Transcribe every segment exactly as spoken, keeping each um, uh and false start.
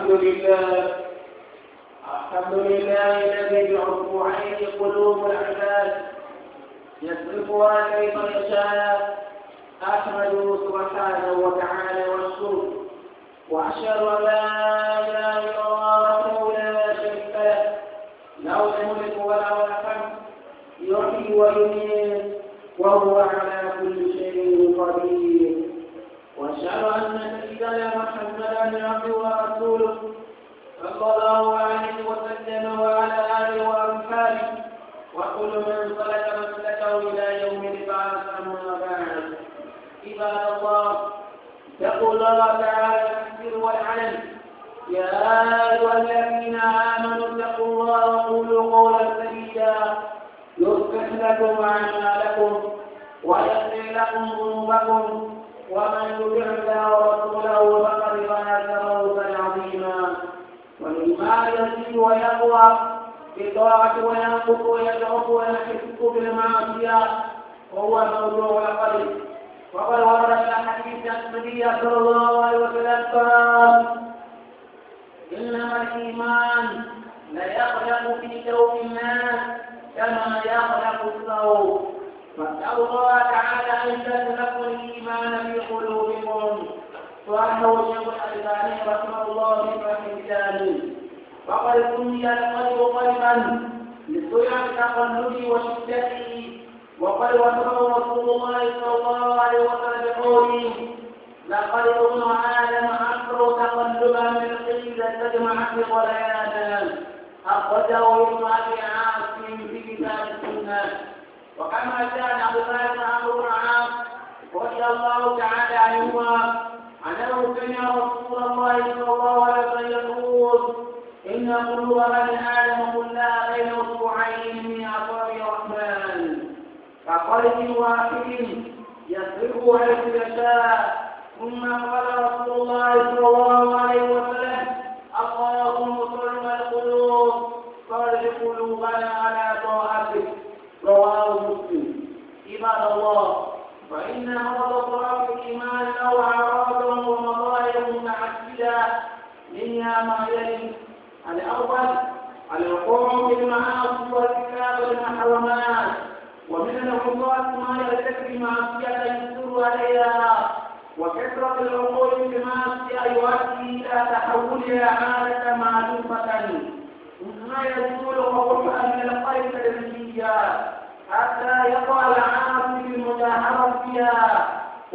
الحمد لله الحمد لله الذي بعفوه قلوب العباد يصرفها كيف يشاء. أحمده سبحانه وتعالى واشكره وأشهد أن لا إله إلا الله وحده لا شريك له له الملك وله الحمد يحيي ويميت وهو على كل شيء قدير. وأشهد أن سيدنا محمدا عبده ورسوله صلى الله عليه وسلم وعلى آله وأصحابه وكل من سلك مسلكه إلى يوم البعث. أما بعد، عباد الله، اتقوا الله تعالى في السر والعلن. يا أيها الذين آمنوا اتقوا الله وقولوا قولا سديدا يصلح لكم أعمالكم ويغفر لكم ذنوبكم ومن يطع الله ورسوله فقد فاز فوزا عظيما. والإيمان يزيد ويقوى بالطاعة وينقص ويضعف ويحس بالمعصية وهو موضوع القلب. وقد ورد في حديث النبي صلى الله عليه وسلم قال: إنما الإيمان ليخلق في جوف الناس كما يخلق الثوب. فاسألوا الله تعالى أن يجعل لكم الإيمان في قلوبكم. وأنه الشيخ الألباني رحمه الله في فتح الجامع. وقد سمي القلب قلبا لسرعة التقلب وشدته. وقد وصفه رسول الله صلى الله عليه وسلم بقوله: لقد ابن آدم أكثر تقلبا من القيل تجمع في غليانا. أخرجه ابن أبي عاصم في كتاب السنة. وكما كان عبد الله بن عمرو بن العاص رضي الله تعالى عنهما أنه سمع رسول الله صلى الله عليه وسلم يقول: إن قلوب بني آدم كلها بين أصبعين من أصابع الرحمن كقلب واحد يصرفه حيث يشاء. ثم قال رسول الله صلى الله عليه وسلم: اللهم صرف القلوب صرف قلوبنا على طاعتك. رواه مسلم. عباد الله، فإن مرض صراط الإيمان له أعراض ومظاهر متعددة، منها ما يلي: الأول الوقوع بالمعاصي وارتكاب المحرمات، ومن العقوبات ما يرتكب معصية يسر عليها، وكثرة الوقوع بالمعصية يؤدي إلى تحولها عادة مألوفة مما يزول قبولها من القلب الرجية حتى يقع العاصي بالمجاهرة فيها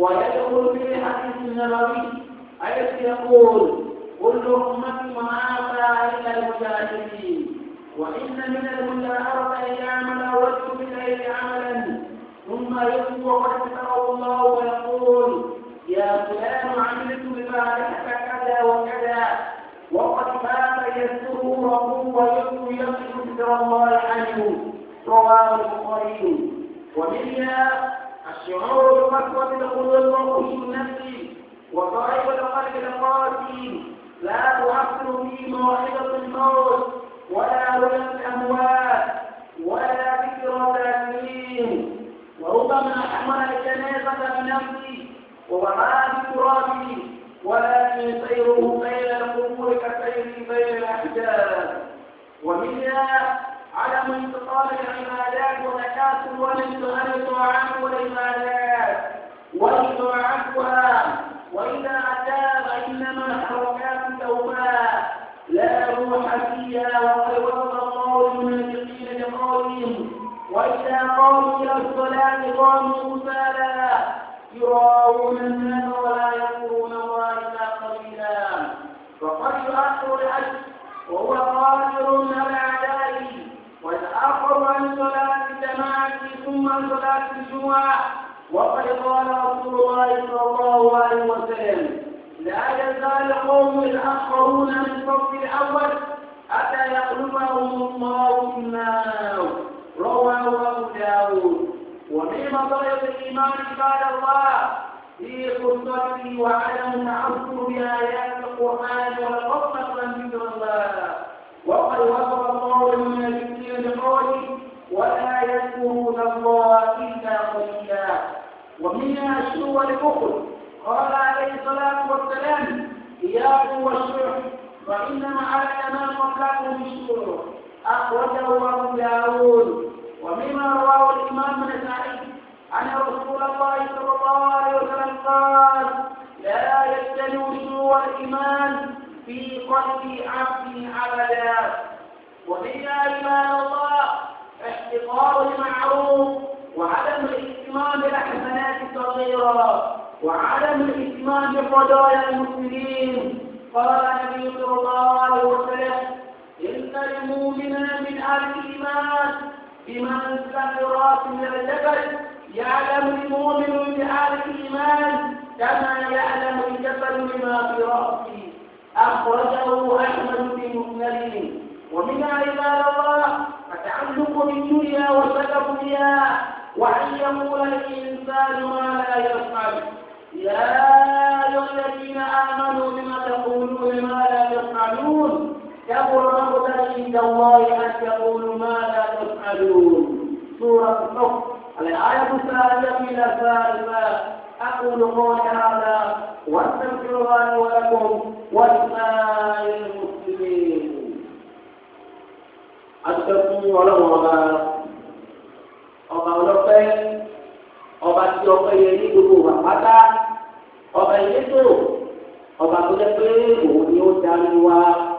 ويدخل في الحديث النبوي حيث يقول: كل أمتي معافى إلا المجاهدين. وإن من المجاهرة أن يعمل الرجل بالليل عملا ثم يصبح وقد ستره الله ويقول: يا فلان عملت ببارحة كذا وكذا، وقد مات يسره ربه ويقول يصف ستر الله عنه. رواه البخاري. ومنها الشعور بقسوة القلوب وخشوع النفس وصاحب القلب القاسي لا تؤثر في موعظة الموت ولا ولد الأموات ولا ذكر ذاكرين. وربما حمل الجنازة بنفسه ووضعها بترابه، ولكن سيره بين القبور كسيره بين الأحجار. ومنها عدم انتقال العبادات وتكاسل والانتهاء الطاعات والعبادات وإضاعتها، وإذا أتى فإنما حركات توباء لا روح فيها. وقد وصف الله المنافقين بقولهم: وإذا قاموا إلى الصلاة قاموا كسالى يراءون الناس ولا يذكرون الله إلا قليلا. وقد يؤخر الأجر وهو قادر على أعدائه، والآخر عن صلاة الجماعة ثم عن صلاة الجمعة. وقد قال رسول الله صلى الله عليه وسلم: لا يزال قوم الآخرون من الصف الأول حتى يقلبهم الله في النار. رواه أبو داود. ومن مصائب الإيمان عباد الله في قصته وعدم التعصب بآيات القرآن والغفلة عن ذكر الله. وقد وصف الله المنافقين بقوله: ولا يذكرون الله إلا قليلا. ومنها الشر والبخل. قال عليه الصلاة والسلام: إياكم والشح فإن على ما قبلكم بالشروع أخرجه أبو داود. ومما رواه الإمام بن سعيد أن رسول الله صلى الله عليه وسلم قال لا يجتمع شروع الإيمان في قلب عبد أبدا. ومنها عباد الله احتقار المعروف وعدم الاهتمام بالحسنات الصغيرة وعدم الاهتمام بقضايا المسلمين. قال النبي صلى الله عليه وسلم إن المؤمن من أهل الإيمان بمنزلة راس من الجبل يعلم المؤمن بأهل الإيمان كما يعلم الجبل بما في رأسه. أخرجه أحمد في مسنده. ومن عباد الله التعلق بالدنيا والشغف بها وأن يقول الإنسان ما لا يفعل. يا أيها الذين آمنوا لم تقولون ما لا تفعلون كبر مقتا عند الله أن تقولوا ما لا تفعلون. سورة النصر الآية الثانية إلى الثالثة. أقول قولي هذا واستغفر الله ولكم ولسائر المسلمين. Adúgbò ọlọ́run ọba ọba ọlọ́pẹ́ ọba tí ọpẹ́ yẹ ní gbogbo wà pátá ọba ìletò ọba tó jẹ́ pé òun ni ó darí wa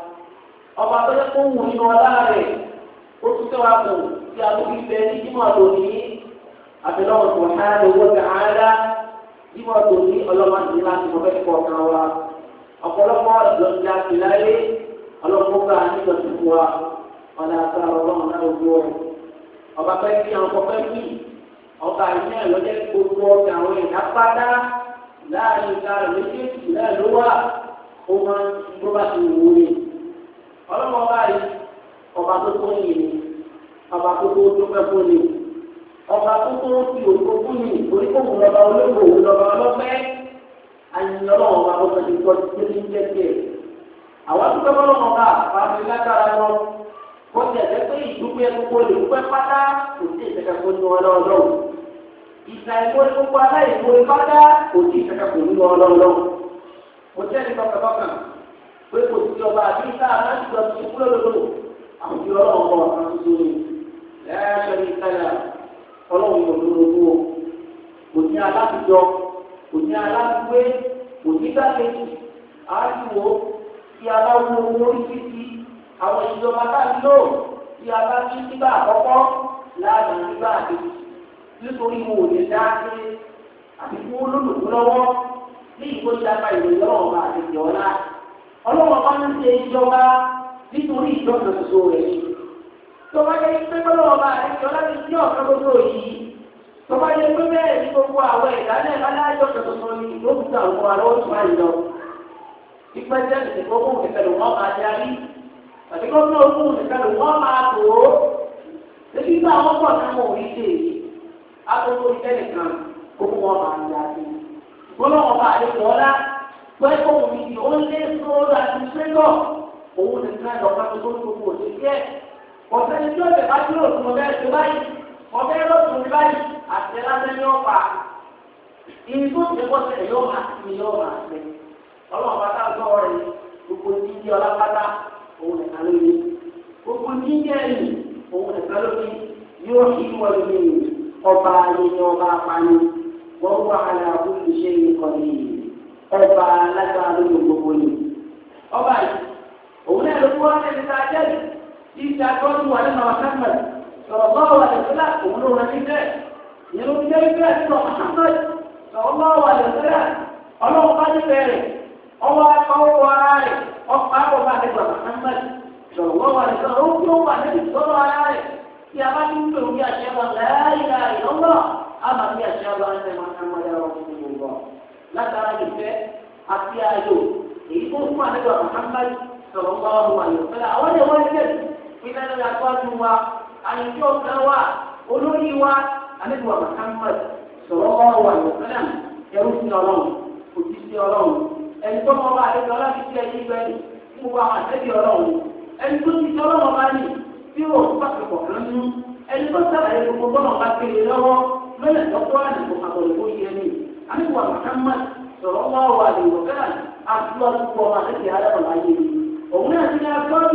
ọba tó jẹ́ pé òun ní ọlá rẹ̀ ó tún tẹ́ wa kù tí a tó fi bẹ ní jímọ̀ lónìí àbẹ̀lọ́wọ̀ tó há lówó tẹ̀ áádá jímọ̀ lónìí ọlọ́mọ àti láti mọ̀ bẹ́ẹ̀ kọ̀ kan wa ọ̀pọ̀lọpọ̀ ìjọsìn àti láyé ọlọ́pọ̀ gbà nígbà tó fún wa. Ọ̀nà àtàrà ọlọ́run náà ojú ọ̀rọ̀. Ọba pẹ́ kí àwọn ọkọ̀ pẹ́ kí ọba ìní ẹ̀ lọ́jọ́ gbogbo ọ̀gá àwọn ìdá pátá láàrin ìta rẹ̀ méjèèjì náà ló wà ó máa ń tó bá ti wù ú ni. Ọlọ́run ọba yìí ọba tó tó yìí ni ọba tó tó tó pẹ́ fún ni ọba tó tó fi òkú fún ni orí kò wù lọ́ba olóògbé òun lọ́ba ọlọ́pẹ́ àyìn ọlọ́run ọba tó fẹ́ ti tọ́ ti tó ní jẹ́ tiẹ̀. Àwọn tó fẹ́ ọlọ́run ọba àti lágbára lọ wọ́n ti ẹ̀jẹ̀ pé ìdúpẹ́ gbogbo lè dúpẹ́ pátá kò sí ìṣẹ̀kẹ̀ kò ní ọlọ́ọ̀lọ́wọ́. Ìgbà ìwé gbogbo aláìwé pátá kò sí ìṣẹ̀kẹ̀ kò ní ọlọ́ọ̀lọ́wọ́. Mo tẹ́ ẹni kọ̀kọ̀kọ̀kàn pé kò sí ọba àbí ìta aláṣìṣọ́ ti ṣe kúrò lọ́dọ̀ àwọn ìdí ọlọ́run ọba kan tuntun ni. Lẹ́yìn ní ìtajà ọlọ́run yóò lóró owó. Kò ní aláṣìṣọ́, kò ní aláṣìwé, kò ní gbàgbéjì, àṣìwò, kí aláwo owó ìfísí àwọn ìjọba bá ń lò tí a bá ní nígbà àkọ́kọ́ láàrin nígbà àdéhùn nítorí wo ò lè dá sí àti fún olólùkú lọ́wọ́ ní ìgbésí apá ìròyìn ọlọ́wọ́ àti ìjọba ọlọ́wọ́ bá ń ṣe ìjọba nítorí ìjọba ṣoṣo rẹ̀ ni. tọ́ba yẹ pé ọlọ́wọ́ bá àti ìjọba ti ní ọ̀kan gbogbo yìí tọ́ba yẹ pé bẹ́ẹ̀ ní gbogbo àwọn ìdálẹ́ alájọ ṣoṣo ni lókùtà òun àlọ́ tó máa yọ. ìpẹ́jẹ́ ìṣèkókò ìfẹ̀lẹ̀ wọn máa darí àti gómìnà ogun nìkan ló wọ́n máa tó o lẹ́bí gbà wọ́n pọ̀ náà wọ́n rí dé agogo ìtẹ́lẹ̀ kan kó wọ́n máa ń yára gbọ́dọ̀ wọn bá àlejò ọ̀la pé òun ní ó lé sóòrò àti sẹ́gọ̀ òun nìkan lọ́ka tó tó gbogbo òṣèlú ọ̀sẹ̀ ní tí ó bẹ̀ bá dúró fún ọbẹ̀ ẹ̀ṣẹ̀ báyìí ọbẹ̀ ẹ̀rọ̀tún ní báyìí àti ẹ̀láṣẹ́ ní ọ̀pá ìyí tó ti kọ́ sẹ̀ yóò máa ti yóò máa ṣe ọlọ́run bá ká gbọ́ rẹ̀ gbogbo jíjí ọlá pátá òun nìkan ló ní gbogbo jíjẹ́ ẹ̀yìn òun nìkan ló ní yóò kí wọ́n lè ọba ayé ní ọba apani wọ́n wà hàlẹ́ àbúrò ṣe ìkọ̀lì ọba alágbára lórí gbogbo ni. ọba yìí òun náà ló kó wọn lẹ́nu tá a jẹ́ yìí tí ìjà gbọ́dọ̀ wà nínú àwọn sẹ́mẹ̀ sọ̀rọ̀ bọ́ọ̀ wà lẹ́sẹ̀lá òun ló rẹ̀ níbẹ̀ ìyẹn ló fi jẹ́ wípé ẹ̀sìn ọ̀hún sọ̀rọ̀ bọ́ọ̀ wà lẹ́sẹ̀lá ọlọ́run bá níbẹ̀ rẹ̀ ọwọ́ akọ́wọ́ ara rẹ̀ ọ̀pá àbọ̀bá àdégbà Muhammad sọ̀rọ̀ wọ́n wà lẹ́sẹ̀lá ó kí ó wà lẹ́bi sọ́rọ̀ ara rẹ̀ tí a bá ní ń pè ó bí àṣẹ wa láìla ìlọ́wọ́ àmà bí àṣẹ wa ń tẹ̀ Muhammad ẹ̀rọ fún gbogbo látara ìfẹ́ àti ayò èyí tó fún àdégbà Muhammad sọ̀rọ̀ wọ́n wà lẹ́sẹ̀lá àwọn ẹ̀ wọ́n ṣẹ̀ ìlànà àtọ́jú wa àyíkí ọ̀gá wa olórí wa àdégbà Muhammad sọ̀rọ̀ wọ́n wà lẹ́sẹ̀lá ẹrú sí ọlọ́run òjì sí ọlọ́run ẹni tó mọ bá àdégbà ọlá fi sí ẹyí gbẹ́ni fún wa àwọn àtẹ́bí ọlọ́run ẹni tó ti sọ ọlọ́run bá ní tí ó pàṣẹ pọ̀ kan nínú ẹni tó sàlàyé gbogbo bọ́lá bá kéde lọ́wọ́ lọ́lẹ̀ tọ́kọ́ àdìgbò àbọ̀lẹ̀kọ́ yẹ ní àdégbà Muhammad sọ̀rọ̀ wọ́n wà lẹ́sẹ̀lá àti ọdún pọ̀ àtẹ́bí alábọ̀lá yẹ ní òun náà ti ní afẹ́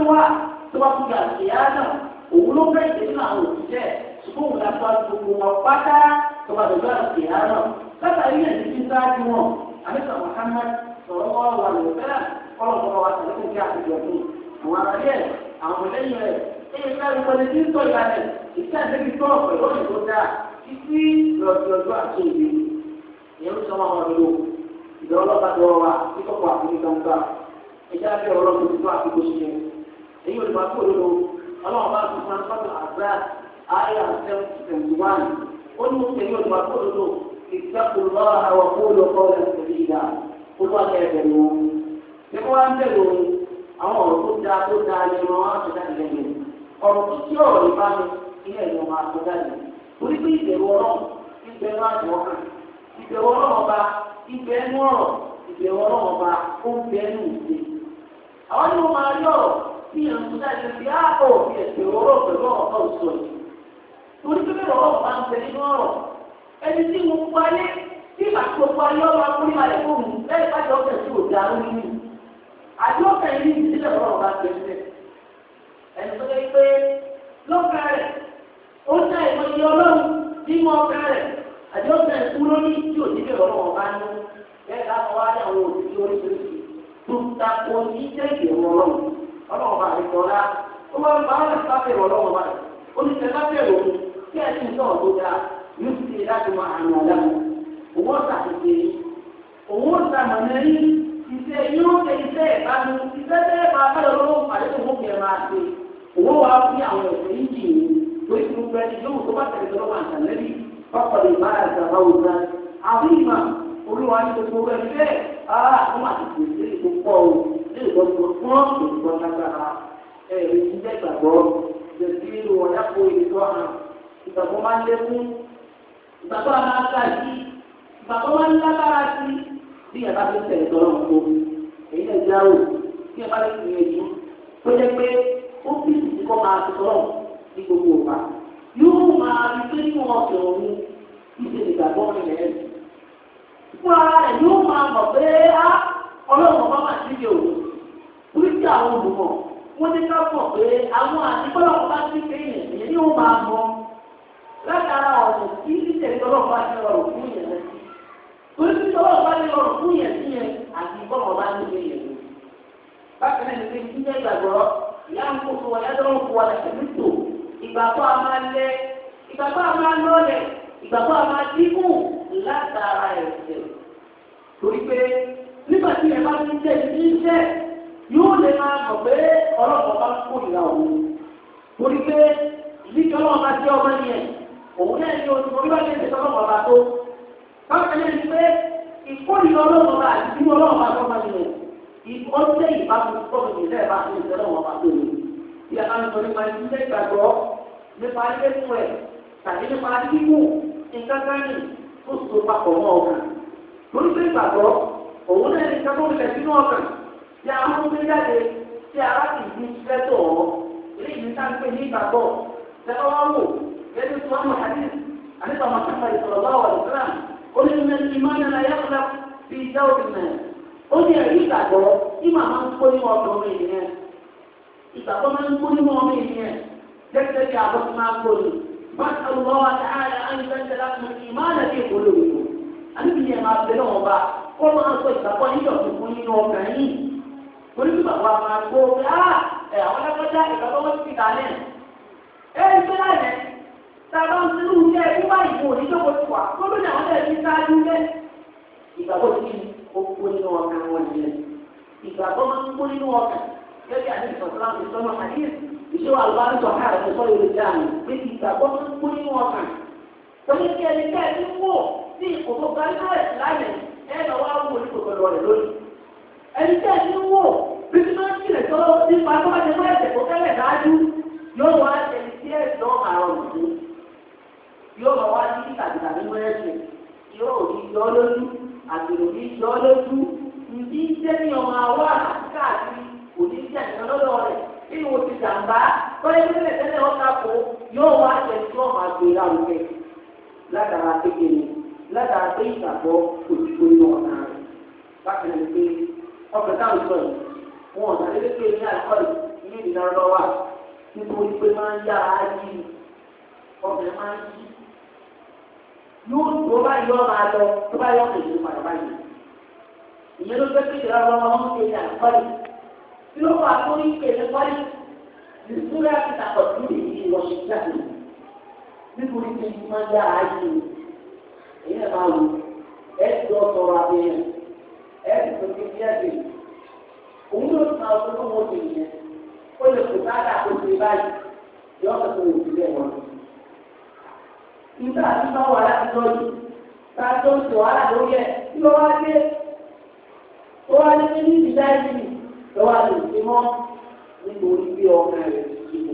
wà tó bá kúrò àti ìyá náà òun ló fẹ́ ìdè nínú àwọn òṣìṣẹ́ ṣùgbọ́n òun láti wá gbogbo wọn pátá tó bá dọ̀jọ́ àti ìyá náà látàrí ẹ̀ ní sáájú wọn àmísà Muhammad sọ̀rọ̀ wọn wà lè fẹ́ ọlọ́pàá wa tẹ̀lé fún kí a ti jọ fún àwọn aráyé àwọn ẹlẹ́yìn rẹ̀ èyí ká ìpele tí ń tọ́ ìyá rẹ̀ ìṣe àdébí tó ọ̀pẹ̀ lónìí tó dáa títí lọ́jọ́jọ́ àti òbí ìyẹn ló sọ wọn wọn lò ìdá ọlọ́pàá tó wà kíkọ́kọ́ àfihàn gbangba ẹ̀jẹ̀ àti ọlọ́pàá tó tó àfikún sí i èyí olùkọ́ àti òdodo ọlọ́run bá tún fún fún àgbà ayé seventy one ó ní oṣù èyí olùkọ́ àti òdodo ìtẹ́kùnlọ́ àwọn kóòlù ọkọ̀ ẹ̀sìn ìdá olú akẹ́kẹ̀ẹ́ ni wọn. ṣé wọ́n á ń bẹ̀rù àwọn ọ̀rọ̀ tó dáa tó dáa ni wọ́n á ṣe jáde lẹ́yìn ọ̀rọ̀ tó tí ọ̀rọ̀ ìbá mi ilé ìlú máa tó jáde torí pé ìbẹ̀rù ọlọ́run ìbẹ̀rù àjọ ọkàn ìbẹ̀rù ọlọ́run ọba ìbẹ̀rù ọ̀rọ̀ ìbẹ̀rù ọlọ́run ọba ó ń bẹ̀rù ìṣe. àwọn ni wọ́n máa rí ọ̀rọ̀ tí ìyẹn tó jáde fi áàbọ̀ fi ẹ̀sẹ̀ ọ̀rọ̀ pẹ̀lú ọ̀rọ̀ òṣùwọ̀n torí pé bẹ́ẹ̀ ọ̀rọ̀ máa ń bẹ nínú ọ̀rọ̀ ẹni tí mo gbọ́ ayé tí ìbàtí gbogbo ayé ọ̀rọ̀ akúrí malẹ̀ fóònù lẹ́yìn pàjọ́ ọ̀kẹ́ tí ò dá lórí mi àti ọ̀kẹ́ yìí ní ìdílé ọ̀rọ̀ bá gbé sílẹ̀ ẹni tó yẹ pé lọ́kà rẹ̀ ó dá ìmọ̀ye ọlọ́run nínú ọ̀kà rẹ̀ àti ọ̀kẹ́ ìkú lórí tí òdílé ọ̀rọ̀ ọ̀bá ní bẹ́ẹ̀ láwọn wá ní àwọn òdílé oríṣiríṣi tó ta ko ní jẹ́ ìbẹ̀rù ọlọ́run ọlọ́run bá rí tọ́lá ó wá ń bá wọn bá bẹ̀rù ọlọ́run bá ó ní tẹ́lá bẹ̀rù òun kí ẹ ti ń sọ̀rọ̀ tó dáa yóò ti ṣe láti máa àmì àdámù òun ọ̀sà ti ṣe òun ọ̀sà mọ̀nẹ́rí ìṣe yóò ṣe iṣẹ́ ìbámu iṣẹ́ tẹ́ bá bẹ̀rẹ̀ lọ́wọ́ pàdé tó mú kí ẹ máa ṣe òun wà á fi àwọn ẹ̀sẹ̀ yìí jì ní lórí tí gbogbo ẹni yóò tó bá tẹ̀lé tó lọ́wọ́ àtàlẹ́bí ọkọ̀ lè bá àgbà òòjà àwọn ìmọ̀ olúwa ní gbogbo ẹni bẹ́ẹ̀ ara àwọn àti pèsè ìgbòpọ̀ o ní ìgbọ̀gbọ̀ fún ìgbọ̀ lágbára ẹ̀rí ìjẹ́ ìgbàgbọ́ jẹ̀sí ìlú ọ̀yá kó ìdíjọ́ hàn ìgbàgbọ́ máa ń lékún ìgbàgbọ́ máa ń ká sí ìgbàgbọ́ máa ń lágbára sí bí ẹ bá fi tẹ̀lé tọ́lọ́ ń kó èyí lè jáwó bí ẹ bá lè fi ẹjú tó jẹ́ pé ó fi ìsìnkú kọ́ máa ti tọ́lọ̀ ní gbogbo ọ̀pá yóò máa rí pé nínú ọ̀sẹ̀ òun ìṣe ìgbàgbọ́ rẹ̀ ẹ̀ fún ara rẹ̀ yóò máa mọ̀ pé á ọlọ́run ọba máa ti di òun orí tí àwọn olùmọ̀ wọ́n ti ká mọ̀ pé àwọn àdìgbọ́lọ́ ọba ti kéèyàn ìyẹn yóò máa mọ̀ látara ọ̀nà tí ìṣẹ̀lẹ̀ tọ́lọ́ bá ti rọrùn fún ìyẹn lẹ́sìn torí tí tọ́lọ́ bá ti rọrùn fún ìyẹn sí yẹn àdìgbọ́lọ́ ọba ti kéèyàn lẹ́sìn bákan náà ní pé ìdílé ìgbàgbọ́ ìyá ń kó fún wa yá lọ́wọ́ fún wa lẹ́sẹ̀ nítò ìgbàgbọ́ a máa lẹ ìgbàgbọ́ a máa lọ́lẹ̀ ìgbàgbọ́ a máa dínkù látara ẹ̀sẹ̀ torí pé nígbà tí ẹ bá ti jẹ́ ìdí iṣẹ́ yóò lè máa mọ̀ pé ọlọ́pàá bá kó ìlà òun torí pé ìdíje ọlọ́pàá bá jẹ́ ọmọ yẹn òun náà ní oṣù orí bá jẹ́ ìṣẹ́ ọlọ́pàá bá tó bákan náà ní pé ìkórìíra ọlọ́pàá bá àti ìdíje ọlọ́pàá bá tó máa yẹn ọjọ́ ìbámu tọ́lù ní ilé ìbámu ní ìṣẹ́lẹ̀ wọn bá tó lè bí a máa ń sọ nípa ilé ìgbàgbọ́ nípa ilé fún ẹ̀ tàbí nípa kíkú nǹkan kan ní tó so papọ̀ mọ́ ọkàn lórí pé ìgbàgbọ́ òun náà ní nǹkan tó ń lẹ̀ sínú ọkàn tí a mú gbé jáde tí a bá sì di fẹ́tọ̀ ọ́ eléyìí ní sáà ń pè ní ìgbàgbọ́ tẹ́lẹ̀ wá wò gẹ́gẹ́ tí wọ́n mọ̀ hadith àníbà mọ̀sáfà ìsọ̀rọ̀ lọ́wọ́ àdìsílà ó ní ní ìmọ̀nà yàtọ̀ fi ìjáwó ìmọ̀ ó ní ẹ̀rí ìgbàgbọ́ tí màmá ń kó nínú ọkọ̀ ọmọ ènìyàn ìgbàgbọ́ máa ń kó nínú ọmọ ènìyàn gẹ́gẹ́ bí àbọ̀ tí máa ń kó ní bàtà lọ́wọ́ àtàlà àyùbẹ́sẹ̀ láti mú ìmáàlà bí ìkóló ìlú àníbi yẹn máa bẹ̀rẹ̀ wọn bá kó máa sọ ìgbàgbọ́ níjọ tuntun nínú ọkàn yìí torí bí bàbá máa gbó pé á ẹ̀ àwọn alágbájá ìgbàgbọ́ wọn ti dà lẹ́nu ẹ̀ ń gbé láyẹ̀ tàbá ń sinú ilé ẹ̀kú báyìí wò ní jókòó ti wà tó lóde àwọn ẹ̀rí sáájú lẹ́ ìgbàgbọ́ ti ó kó nínú ọkàn wọn yẹn ìgbàgbọ́ máa ń kó nínú ọkàn gẹ́gẹ́ àti ìsọ̀tàn àti ìsọ̀nà àti ìṣòwò àlùbárí sọ̀rọ̀ àti ìsọ̀rọ̀ ìlú dáhùn pé ìgbàgbọ́ máa ń kó nínú ọkàn pẹ̀lú kí ẹni ká ẹni wò sí ìkòkò gbáríkà láyẹ̀ ẹ lọ wá wò ní kòkòrò rẹ̀ lónìí ẹni ká ẹni wò bí tí máa ń kílẹ̀ tó nípa tó bá ti mọ́ ẹ̀sẹ̀ kó tẹ́lẹ̀ dájú yóò wá ẹni tí ẹ̀ lọ́ máa rọrùn sí yóò lọ wá ní ìtàgìtà nínú ẹ̀sẹ̀ yóò rí yọ lójú àgbèrò ní yọ lójú ìdí jẹ́ ní ọmọ àwọ̀ káàkiri kò ní jẹ́ ìyẹn lọ́dọ̀ rẹ̀ nínú ti jàǹbá tọ́lẹ́ tẹ́lẹ̀ tẹ́lẹ̀ ọ̀tá kó yóò wá jẹ́ tí wọ́n máa gbé lárugẹ látara kékeré látara pé ìgbàgbọ́ òṣìṣẹ́ inú ọ̀nà rẹ̀ bákan ní pé ọkọ̀ táwọn sọ yìí wọn ọ̀nà lé pé ní àkọ́lù ní orílẹ̀-èdè náà lọ́wọ́ nítorí pé máa ń yára yí ọbẹ̀ máa ń yí. Yóò tó bá yọ máa lọ tó bá yọ kò ní padà báyìí. Ìyẹn ló fẹ́ kéde lọ́wọ́ wọn ń kéde àkọ́lé. Tí ó wà tó ń kéde kọ́lé, ìṣúra ti tàkọ̀ sí èyí ìwọ̀ṣẹ̀ jáde. Nítorí pé máa ń yára yí o. Èyí náà máa wò ẹ́ ti lọ sọ̀rọ̀ àbẹ̀yẹn ẹ́ ti tó kéde ẹ̀dẹ̀. Òun ló ti máa wọ́n tó wọ́n ti yẹn. Ó lè kó sáádà tó ṣe báyìí. Yọ ọ́ tó wò sí bẹ́ẹ̀ wọn. Nígbà tí wọ́n wà láti lọ́yìn, ta tó ń sọ wàhálà lórí ẹ̀ tí wọ́n wá dé. Ó wá ní ní ìdílé ìdílé lọ́wọ́ àti ìsinmọ́ nítorí bí ọkàn rẹ̀ ti ṣe.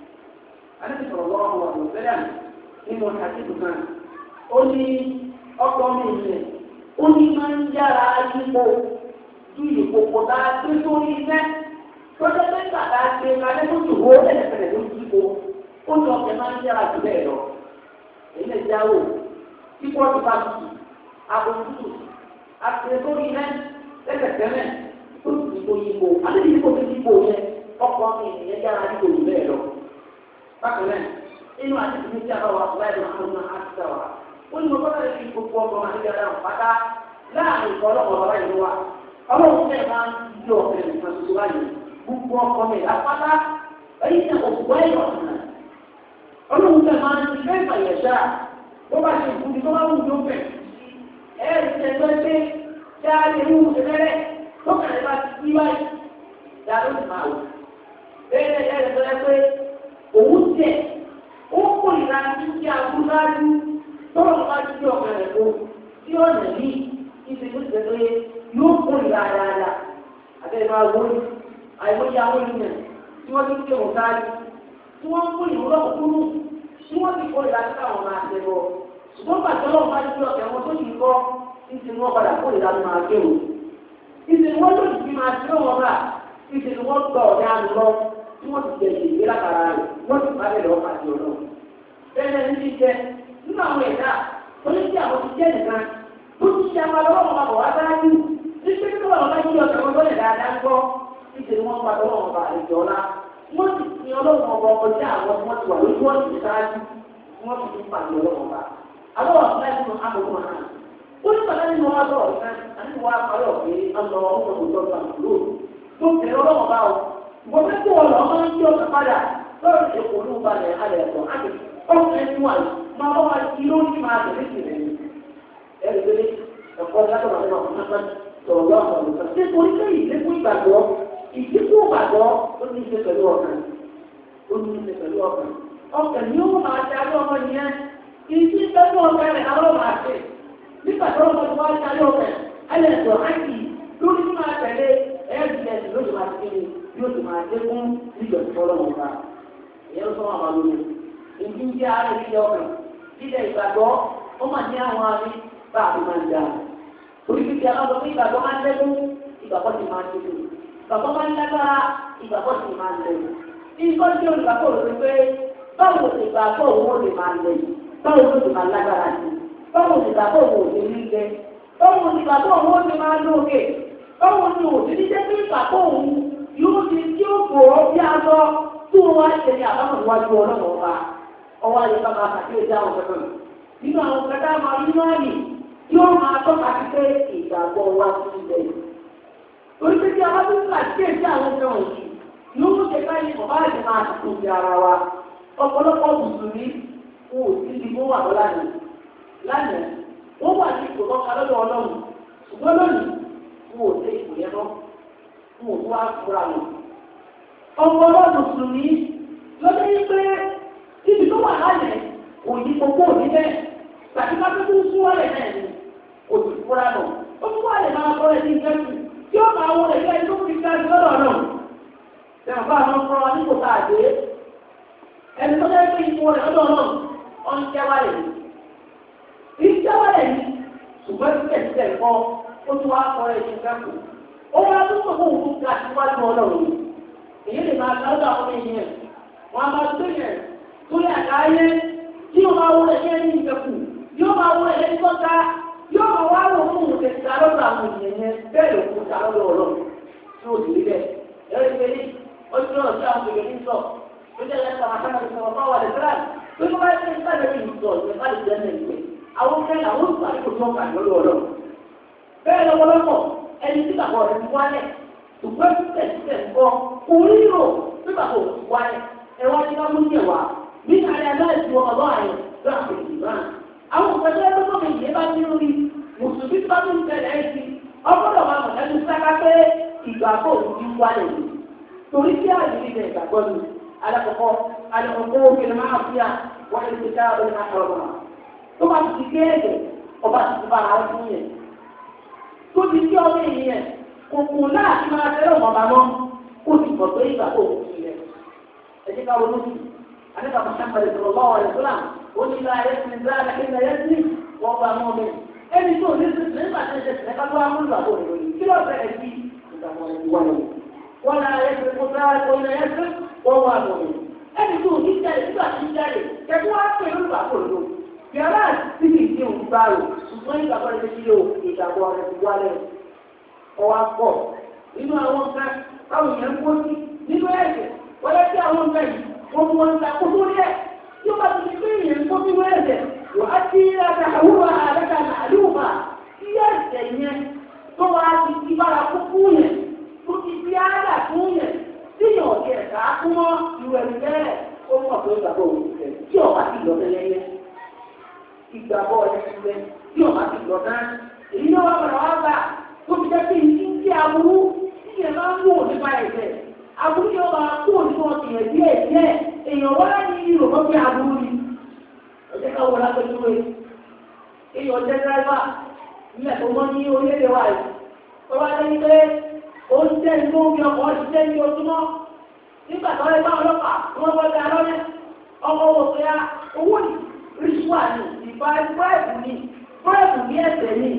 Adébí sọ̀rọ̀ lọ́wọ́ àwọn ọ̀dọ́ fẹ́rẹ̀ nínú àtìkù náà. Ó ní ọkọ mi ìrìn, ó ní máa ń yára yípo ju ìkòkò tá a gbé sórí iṣẹ́. Tọ́jọ́ pé bàbá gbé kalẹ́ tó tù wó lẹ́sẹ̀kẹ̀lẹ̀ ló yípo. Ó ní ọkẹ́ máa ń yára jù bẹ́ẹ̀ lọ. Èyí lè jáwó tí wọ́n ti bá tutù, àbòtútù, àtẹ̀sórí iná lẹ́sẹ̀kẹ̀lẹ̀ tó tù ní kó yípo. Adébí yípo tó yípo yẹn ọkọ mi ìyẹn yára yípo jù bẹ́ẹ̀ lọ. Bákan náà, inú àti ìdílé tí a bá wà láì máa ń máa ń sá wa. Ó ní mo bá láti fi gbogbo ọkọ máa ń gbé ara pátá láàrin ìkọ́ ọlọ́pàá bàbá ìlú wa. Ọlọ́run tẹ̀ máa ń yí ọ̀fẹ́ nìkan tuntun báyìí. Gbogbo ọkọ mi àpáta èyí ni òkùnkùn ẹ̀yọ̀ ọ̀nà. Ọlọ́run tẹ̀ máa ń fẹ́ ìfàyẹ̀ṣà. Bó bá ṣe ìfúnni tó bá wù yóò fẹ̀. Ẹ̀ẹ́dì tẹ̀gbẹ́ pé kí a lè mú ìṣẹ̀lẹ̀ tó kàlẹ́ bá ti kí báyìí. Ìyá ló ti máa wò. Bẹ́ẹ̀ ni ẹ̀ẹ́dì tẹ̀gbẹ́ pé òun tẹ̀ ó kó ìlànà tí a kú lájú tọ́lọ̀ bá ti di ọ̀kan rẹ̀ kó tí ọ̀nà yìí ìṣe tó ṣe pé yóò kó ìlànà ara àbẹ̀rẹ̀ máa wọlé àìmọye àwọn ènìyàn tí wọ́n ti ké wọn káàdì tí wọ́n kó ìwọ́n lọ́wọ́ kúrú tí wọ́n ti kó ìlànà táwọn máa ṣe bọ̀ ṣùgbọ́n pàṣẹ ọlọ́run bá ti di ọ̀kẹ́ wọn tó yìí kọ́ ìṣe ni wọ́n padà kó ìlànà máa ké wọn ìṣe ni wọ́n lòdì sí máa ṣe wọn rà ìṣe ni wọ́n gbọ́ ọ̀dẹ́ àná lọ tí wọ́n ti jẹ ìṣègbè lákàrà rẹ̀ wọ́n ti bá bẹ̀rẹ̀ ọ̀pá àti ọ̀nà. Bẹ́ẹ̀ ni ti jẹ nínú àwọn ẹ̀dá oníṣẹ́ àwọn ti jẹ́ nìkan tó ti ṣe àwọn ọlọ́wọ́ máa bọ̀ wá dájú nígbà tí wọ́n bá yí ọ̀sẹ̀ wọn lọ́lẹ̀ dáadáa ń gbọ́ níṣẹ́ ni wọ́n pa ọlọ́wọ́ ọba àlejò ọ̀la wọ́n ti fi ọlọ́wọ́ ọba ọjà àwọn tí wọ́n ti wà lójú ọ̀sẹ̀ dájú wọ́n ti fi pàdé ọlọ́wọ́ ọba. Àwọn ọ̀sẹ̀ nínú àbòkù náà ó ní pàdé nínú wa bọ̀ ọ̀sẹ̀ àti wọ́n á parí ọ̀fẹ́ ọ̀nà ọ̀sẹ̀ Wọ́n fẹ́ kó wọn lọ máa ń yí ọ̀sẹ̀ padà lọ́rọ̀ ṣe kò ní balẹ̀ alẹ́ ẹ̀kọ́ àti ọ̀sẹ̀ ẹni wà máa bọ́ wá sí lórí máa tẹ̀lé sí rẹ̀ ní. Ẹ̀rí pé ẹ̀kọ́ látọ̀rọ̀ àwọn ọmọ náà sọ̀rọ̀ lọ́wọ́ àwọn ọmọ ṣé torí pé ìdínkù ìgbàgbọ́ ìdínkù ìgbàgbọ́ ó ní í ṣe pẹ̀lú ọkàn ó ní í ṣe pẹ̀lú ọkàn. Ọkàn ni ó máa ṣe alẹ́ ọmọ yẹn ìdí pẹ̀lú ọkàn rẹ̀ alọ́ máa ṣe. Nígbà tó ọmọ tó wá ṣe alẹ́ ọkàn alẹ́ ẹ̀kọ́ àti lórí máa tẹ̀lé ẹ̀ẹ́dì ẹ̀dì lóṣù máa ti kéde yóò ti máa dé fún níjọ tí fọlọ́mù ká ìyẹn sọ wọn àbálò ní ìdí jẹ́ ara ìdílé ọkàn dídẹ̀ ìgbàgbọ́ ó máa ní àwọn àmì bá a fi máa ń dà orí fífi aláwọ̀ pé ìgbàgbọ́ máa ń lẹ́kún ìgbàgbọ́ ti máa ń dé fún ìgbàgbọ́ máa ń lágbára ìgbàgbọ́ ti máa ń lẹ́kún ní nǹkan tí olùgbàgbọ́ rò pé báwo ni ìgbàgbọ́ òun ò lè máa lẹ́yìn báwo ló ti máa lágbára sí báwo ni ìgbàgbọ́ òun ò lè rí lẹ báwo ni ìgbàgbọ́ òun ò lè máa lóòkè báwo ni òṣèlú jẹ́ pé ìgbàgbọ́ òun yóò ti tí ó kò ó bí aṣọ tí wọ́n wá ṣe ní àbámọ̀ níwájú ọlọ́mọ ọba ọwọ́ ayé bá máa kàkí ìdá àwọn ọ̀sẹ̀ náà nínú àwọn kẹta máa rí náà nì tí ó máa tọ́ka sí pé ìgbàgbọ́ wa ti ń bẹ̀ yìí. torí pé tí a bá tún kà sí èsì àwọn ọ̀sẹ̀ wọ̀nyí yóò mú ṣe ká yìí bàbá àti máa tuntun sí ara wa ọ̀pọ̀lọpọ̀ mùsùlùmí kò sí ibi tó wà lọ́lànà lánàá wọ́n wà ní ipò lọ́ka lọ́dọ̀ ọlọ́run ṣùgbọ́n lónìí wọn ò dé ipò yẹn lọ wọn ò wá fúra wọn. ọ̀pọ̀lọpọ̀ mùsùlùmí lọ́dọ̀ yìí pé ibi tó wà lálẹ́ kò yí gbogbo òní bẹ́ẹ̀ tàbí ká tó tún sún wálẹ̀ náà ni kò sì fúra lọ. ó tún wálẹ̀ máa kọ́ ẹ̀ ní ìjẹ́sù tí ó máa wọlé bí ẹni tó fi ká sí lọ́dọ̀ náà. Bẹ́ẹ̀ bá àwọn ọmọ wa nípò tá a dé ẹni tó dẹ́ pé ipò rẹ̀ lọ́dọ̀ náà ọ̀ ń jẹ́ wálẹ̀ yìí. ìjẹ́ wálẹ̀ yìí ṣùgbọ́n síbẹ̀síbẹ̀ kọ́ ó tún wá kọ́ ẹ̀ ní ìjẹ́sù. ó wá tún tó fún òun ká síwájú ọlọ́run èyí lè máa lọ́dọ̀ àwọn ènìyàn wọn a máa tó yẹn tó yẹ àkáyé tí yóò máa wọlé ní ẹni ìjẹkù yóò máa wọlé ní kọ́ta yóò máa wá wọ fún òun tẹ̀sí lọ́dọ̀ àwọn ènìyàn yẹn bẹ́ẹ̀ ló kún ta lọ́dọ̀ ọlọ́run tí ó dìrí bẹ́ẹ̀ ẹ̀rọ ìgbẹ́lẹ́ ọjọ́ ọ̀rọ̀ tí àwọn èèyàn ń sọ ó jẹ́ lẹ́sọ̀ àmàkánà tó sọ̀rọ̀ fáwọn àdìsílám tó ní wáyé ní sáà lórí ìsọ̀ ìjọba lè jẹ́ mẹ́rin àwọn kẹ́lẹ́ àwọn ìgbà tó tó ń kà lọ́dọ̀ ọlọ́run bẹ́ẹ̀ lọ́wọ́lọ́pọ̀ ẹni tí bàbá rẹ̀ ti wálẹ̀ ṣùgbọ́n tẹ̀síṣẹ̀ ń bọ́ oríro tí bàbá rẹ̀ ti wálẹ̀ ẹ wá ní ká mú jẹ̀ wá ní àrẹ aláìsí ọlọ́ àyẹ̀ láàpẹ̀ ìgbà àwọn òpèjọ́ ẹgbẹ́ tó kéde bá ní orí mùsùlùmí bá tó ń tẹ̀lé ẹ̀sìn ọgbọ́dọ̀ máa mọ̀ lẹ́nu sáká pé ìgbàgbọ́ òun ti wálẹ̀ ni torí tí àyè ilẹ̀ ìgbàgbọ́ ni alákọ̀ọ́kọ́ alẹ́kọ̀ọ́kọ́ òkèlè máa fi à wọ́n ti ká ọ̀rẹ́ máa kọ̀ ọ̀rọ̀ tó bá ti gé ẹ̀jẹ̀ ọba ti ti bá ara fún yẹn tó ti kí ọmọ ènìyàn kò kù láti máa tẹ́lẹ̀ ọmọ bàbá kó ti pọ̀ pé ìgbàgbọ́ òun ti rẹ̀ ẹ̀jẹ̀ ká wọlé sí àdébà Muhammad sallallahu alaihi wasallam ó ní ilá ayé ti dá ẹ̀kẹ́ ní ayé sí wọ́n bá mọ́ mi ẹni tó ní sísè nígbà tí ẹ̀jẹ̀ sì ẹ̀ka tó wá múlò àbò rẹ̀ lórí kí ló fẹ́ ẹ̀ sí ìgbàgbọ́ ẹ̀ wọ́n lọ wọ́n náà ayé ti kó sáà kó ní ayé sí wọ́n wá mọ́ mi ẹni tó ní jáde nígbà tí jáde kẹ́kọ́ wá pè lórúkọ àbò rẹ̀ lórí yàrá tí kì í ṣe òun bá rò ṣùgbọ́n ìgbàgbọ́ rẹ̀ ti yóò ìgbàgbọ́ rẹ̀ ti wálẹ̀ ọwọ́ pọ̀ nínú àwọn nǹkan táwọn èèyàn ń kó sí nínú ẹ̀jẹ̀ wọlé tí àwọn nǹkan yìí wọ́n mú wọn ta kó sórí ẹ̀ tí ó bá ti di pé èèyàn ń kó sínú ẹ̀jẹ̀ wọ́n á ti ra àwòrán àdàkà àdúgbà tí ẹ̀jẹ̀ yẹn tó wá ti di bára kó fún yẹn tó ti di áádà fún yẹn tí yàn ọ̀dẹ̀ ẹ̀ka fún wọn ìwẹ̀ bẹ́ẹ̀ ó mọ̀ pé ìgbàgbọ́ òun ti tẹ̀ tí ọ̀bá ti lọ tẹ́lẹ̀ yẹn ìgbàgbọ́ ẹ̀sìn tí ọ̀bá ti lọ náà èyí náà wà padà wá gbà tó fi jẹ́ pé ní ti aburú tí yẹn máa ń wò nípa ẹ̀sẹ̀ aburú yóò máa kó nínú ọ̀sìn ẹ̀ díẹ̀ díẹ̀ èèyàn wá ní ìròkọ́ bí aburú ni ọ̀jẹ̀ ká wọlé apẹ̀túwé èèyàn jẹ́ dráìvà ní ẹ̀kọ́ mọ́ ní orílẹ̀-èdè wa yìí tó bá dé pé ó ń tẹ́ inú omi ọkọ̀ ṣiṣẹ́ ní ojúmọ́ nígbà tó lè bá ọlọ́pàá wọ́n wọlé alọ́lẹ́ ọkọ̀ wò pé owó yìí ríṣùwà ní ìbá báìbù ní báìbù ní ẹ̀sẹ̀ ní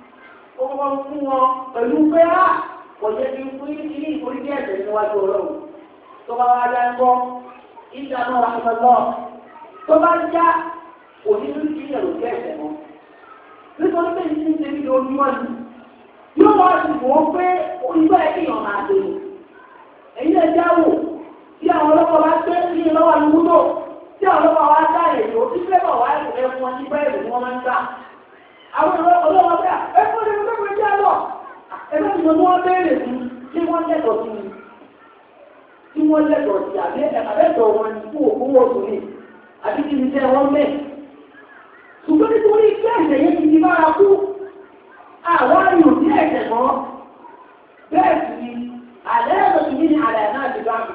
ọmọ fún wọn pẹ̀lú pé á kò jẹ́ kí n fún yín ní ìforí ní ẹ̀sẹ̀ níwájú ọlọ́run tó bá wá dá ń bọ́ ìdáná àpẹẹlọ tó bá já òní ní kí ẹ̀rọ jẹ́ ẹ̀sẹ̀ mọ́ nítorí pé ní ṣe ní ojúmọ́ ni yóò wá sí wọ́n pé onígbà ẹ̀ kéèyàn máa dé ní ẹ̀yìn ẹ̀já wò tí àwọn ọlọ́pàá bá gbé sí ìlọ́wọ́ àlùmúdò tí àwọn ọlọ́pàá wá dá èdè ó ti fẹ́ bọ̀ wá ìpínlẹ̀ fún wọn ní bẹ́ẹ̀rù ni wọ́n máa ń gbà. àwọn ọlọ́pàá bẹ́ẹ̀ ẹ fún ẹni tó gbé lọ ẹgbẹ́ tí wọ́n wọ́n béèrè fún tí wọ́n lẹ́tọ̀ọ́ sí tí wọ́n lẹ́tọ̀ọ́ sí àbí ẹ̀kàbẹ́tọ̀ wọn ní fún òkú wọ́n tó ní àbí kí ni tẹ́ wọ́n mẹ́. ṣùgbọ́n nítorí pé ẹ̀sẹ̀ yẹn ti di bára kú àwọn ayò sí ẹ̀sẹ̀ mọ́ bẹ́ẹ̀ sì ni àlẹ́ ẹ̀rọ ti ní àlẹ́ náà ti bá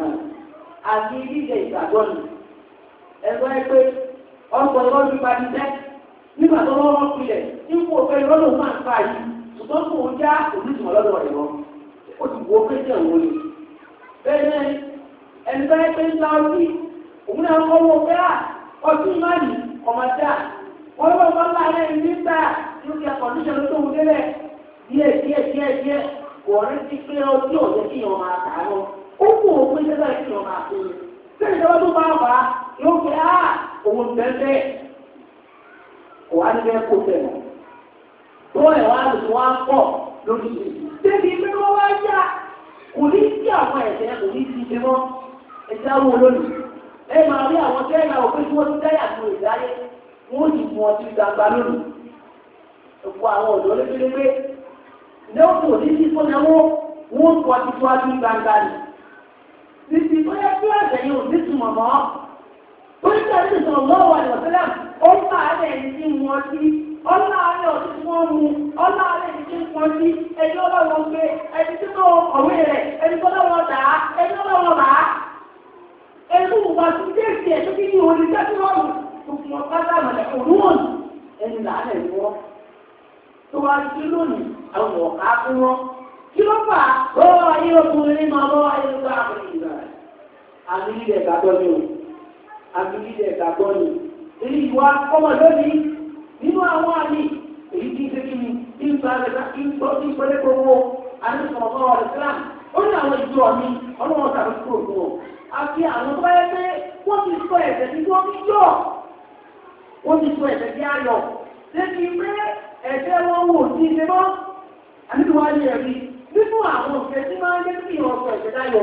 àti ilé ìgbàgbọ́ ni ẹgbẹ́ pé ọ̀pọ̀ ìrọ́jú bá ti tẹ́ nígbà tó wọ́n pilẹ̀ nípò òfin ìrọ́lù máa ń fa yìí ṣùgbọ́n kò ń já òdìsùn ọlọ́dọ̀ rẹ̀ wọ́n ó ti wo pé jẹ́ òun ni. bẹ́ẹ̀ ni ẹni bá yẹ pé ń ta ọtí òun náà kọ́ wọ́n pé à ọtí máa yìí ọmọdé à wọ́n lọ́wọ́ bá láàárín ẹni nígbà tí ó ti àkọ́ndíṣẹ́ tó ń délẹ̀ díẹ̀ díẹ̀ díẹ̀ díẹ̀ kò rí sí pé ọtí ọ̀jẹ́ kí ìyọ̀ máa tà á lọ ó kú òpin sẹ́sẹ́ kí ìyọ̀ máa pè é ṣé ìjọba tó bá wà yóò fi á òun bẹ́ẹ̀ kò wá níbẹ̀ kó tẹ̀ mọ́. tó ẹ̀ wá lè wá pọ̀ lórí ìṣe. débi pé wọ́n wá yá kò ní sí àwọn ẹ̀sẹ̀ kò ní sí ṣe mọ́ ẹ̀sẹ̀ àwọn olóyìn. ẹ máa rí àwọn tẹ́lẹ̀ òfin tí wọ́n ti dáyà tó ìdáyé wọ́n sì mú ọtí gbangba lónìí. ọ̀pọ̀ àwọn ọ̀dọ́ lébélébé lẹ́wọ̀n kò ní sí fún ẹwọ́ wọ́n tó ọtí tó wájú gbangba ni. títí tó yẹ kí ẹ̀sẹ̀ yìí ò ní túmọ̀ mọ́. Oríṣi àti ìṣòro lọ́wọ́ àìwọ̀sẹ́lẹ̀ ó ń bá àárẹ̀ ẹni tí wọ́n sí, ọlá àárẹ̀ ọ̀tí tí wọ́n mú, ọlá àárẹ̀ ẹni tí wọ́n sí, ẹni ọlọ́wọ́ gbé, ẹni tí tó ọ̀wé rẹ̀, ẹni tó lọ́wọ́ dà á, ẹni ọlọ́wọ́ rà á. Ẹni tó wùwà sí déèsì ẹ̀ tó kí ní orí tẹ́tí rọrùn, gbogbo wọn bá dà mọ̀lẹ́ òrùwọ̀n ẹni làálẹ̀ ni wọ́n. Tó wá sí lónìí, àwọn ọ̀ká fún wọn. Kí ló fà á? Ó ayé ọkùnrin máa bọ́ ayé ló bá àwọn ìgbà rẹ̀. Àmì ilẹ̀ ìgbàgbọ́ ni o. Àbílídẹ̀ ìgbàgbọ́ ni. Èyí ìwà ọmọ lónìí nínú àwọn àmì èyí tí ń ṣe kí ni tí ń sáré kí ń gbọ́ sí ìpínlẹ̀ gbogbo àdéhùn ọ̀gá ọ̀rẹ́ Islam. Ó ní àwọn ìjọ mi ọlọ́wọ́ tàbí kúrò fún ọ. Àti àwọn tó bá yẹ pé wọ́n ti sọ ẹ̀sẹ̀ tí wọ́n fi yọ̀. Wọ́n ti sọ ẹ̀sẹ̀ tí a yọ̀. Débi pé ẹ̀sẹ̀ wọn wò sí ilé mọ́. Àdéhùn wa yẹ̀ rí nínú àwọn òṣèré tí máa ń lé sí ọ̀sọ̀ ẹ̀sẹ̀ dáyọ̀.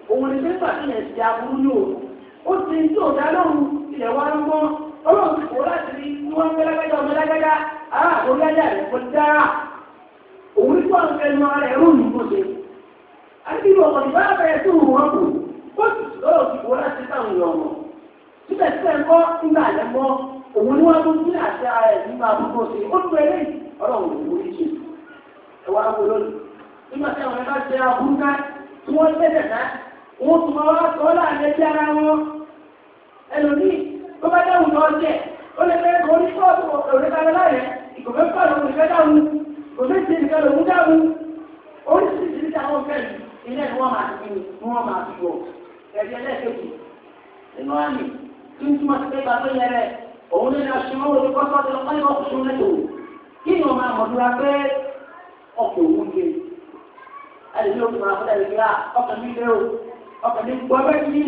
òun ni pé pàtó yẹn ti aburú ní òru ó ti ń tó ọ̀dà lóhùn ilẹ̀ wa ń mọ́ ọlọ́run ti kó láti rí ní wọ́n ń gbẹ́lágbẹ́já ọmọ lágbẹ́já ará àkórí ajá rẹ̀ kò dára òun ní kó àwọn fẹ́ nu ara ẹ̀rú ní kó ṣe àti bí ọkọ̀ ìbá bẹ̀rẹ̀ tó wù wọ́n kù ó sì lọ́rọ̀ ti kó láti táwọn èèyàn mọ̀ síbẹ̀síbẹ̀ ń kọ́ nígbà àlẹ́ mọ́ òun ni wọ́n tún sí àti ara ẹ̀ nígbà àbúkọ́ ṣe ó tún ẹlẹ́ ọlọ́run ò ní ṣe ẹwà àbò lónìí nígbà tí àwọn ẹ̀ka ṣe àbúrú ká tí wọ́n tẹ̀sẹ̀ ká wọ́n tún máa wá sọ láàrin ẹgbẹ́ ara wọn ẹlòmíì tó bá dáhùn lọ jẹ́ ó lè fẹ́ kọ́ ní kọ́ọ̀tù òrùka láyẹ̀ ìkọ̀fẹ́ pàdé òrùka dáhùn kò fẹ́ ṣe nìkan lòún dáhùn oríṣiríṣi ní àwọn fẹ́ ilé ni wọ́n máa fi ni wọ́n máa fi wọ̀ ẹ̀jẹ̀ ẹlẹ́ẹ̀kejì nínú àmì tí ń túmọ̀ sí pé bàbá yẹn rẹ̀ òun ní aṣọ òun kọ́ sọ́dọ̀ lọ́kọ́ ní ọkọ̀ ṣòro lẹ́tọ̀ọ́ kí ni wọ́n máa mọ̀ dúra pé ọkọ̀ òun gbé ẹni tí ó fún akọ́dà lè gbá ọkọ̀ mi lé o ọkọ̀ mi gbọ́ bẹ́ẹ̀ kí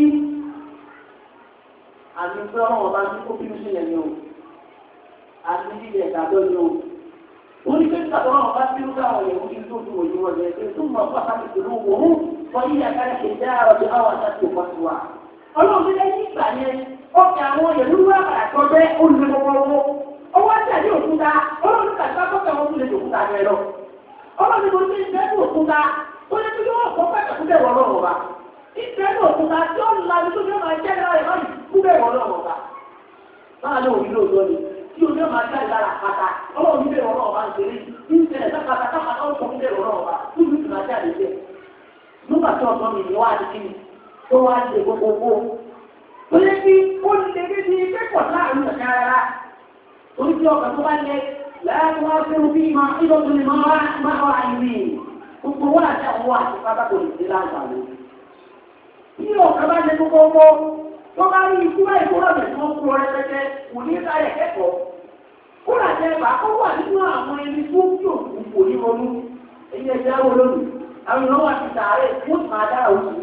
àmì pé ọlọ́wọ́ bá ní kó bínú sílẹ̀ ni o àmì lílé ẹ̀ka tó ni o wọ́n ní pé nígbà tó ọlọ́wọ́ bá bínú káwọn yẹ̀wò kí n tó dùn òyìnbó rẹ̀ pé tó mọ̀ fún àkàtì pẹ̀lú òun wọ́n yí àkàrẹ̀ kì í dá ọ̀rọ̀ bí àwọn àtàkì òkọ̀ sí wa ọlọ́run ní lẹ́yìn ìgbà yẹn ọkọ̀ àwọn yẹ̀wò wá àkàtọ̀ bẹ́ olùdókòwò ọwọ́ àti òkúta ọlọ́run kàtà kọ́kẹ́ wọn tún lè dòkúta rẹ̀ lọ ọlọ́run mo ní ìfẹ́ òkúta ó ní kí yóò kọ́ pẹ́ẹ́kẹ́ kúbẹ̀ wọ lọ́wọ́ wa ìfẹ́ òkúta tí ó ń la ibi tó yóò máa jẹ́ lára ẹ̀ báyìí kúbẹ̀ wọ lọ́wọ́ wa máa ní òbí lóòótọ́ ni tí omi ọmọ ajá ìlara àpáta ọlọ́run níbẹ̀ wọ lọ́wọ́ wa ń ṣeré ní ìṣẹ̀lẹ̀ sápàtà kápátá ó sọ kúbẹ̀ wọ lọ́wọ́ wa tó yóò tún ajá ìṣẹ̀ nígbà tí ọ̀sán mi ni wá á di kí ni tó wá á di gbogbogbò ó yẹ kí ó lè dé ní kẹ́kọ̀ọ́ láàrin ọ̀gá rárá torí tí ọkàn tó bá yẹ láàrin wá fẹ́rù bí ma ìlọ́tún ni máa wà ìwé gbogbo wọ́n àti àwọn wà àti pátákó ìdílé láǹfààní. Bí ọ̀kan bá lè gbogbo ọmọ tó bá rí ikú láì kó lọ́dẹ̀ tí wọ́n kú ọ rẹpẹtẹ kò ní sáyẹ̀ kẹ́kọ̀ọ́. Kó làjẹ ẹ̀bà kó wà nínú àwọn ẹni tó kí òkú kò ní ronú. Èyí ẹ̀jẹ̀ àwọn olómi. Àwọn ìnáwó àti sàárè fún ìmọ̀ dára òkú.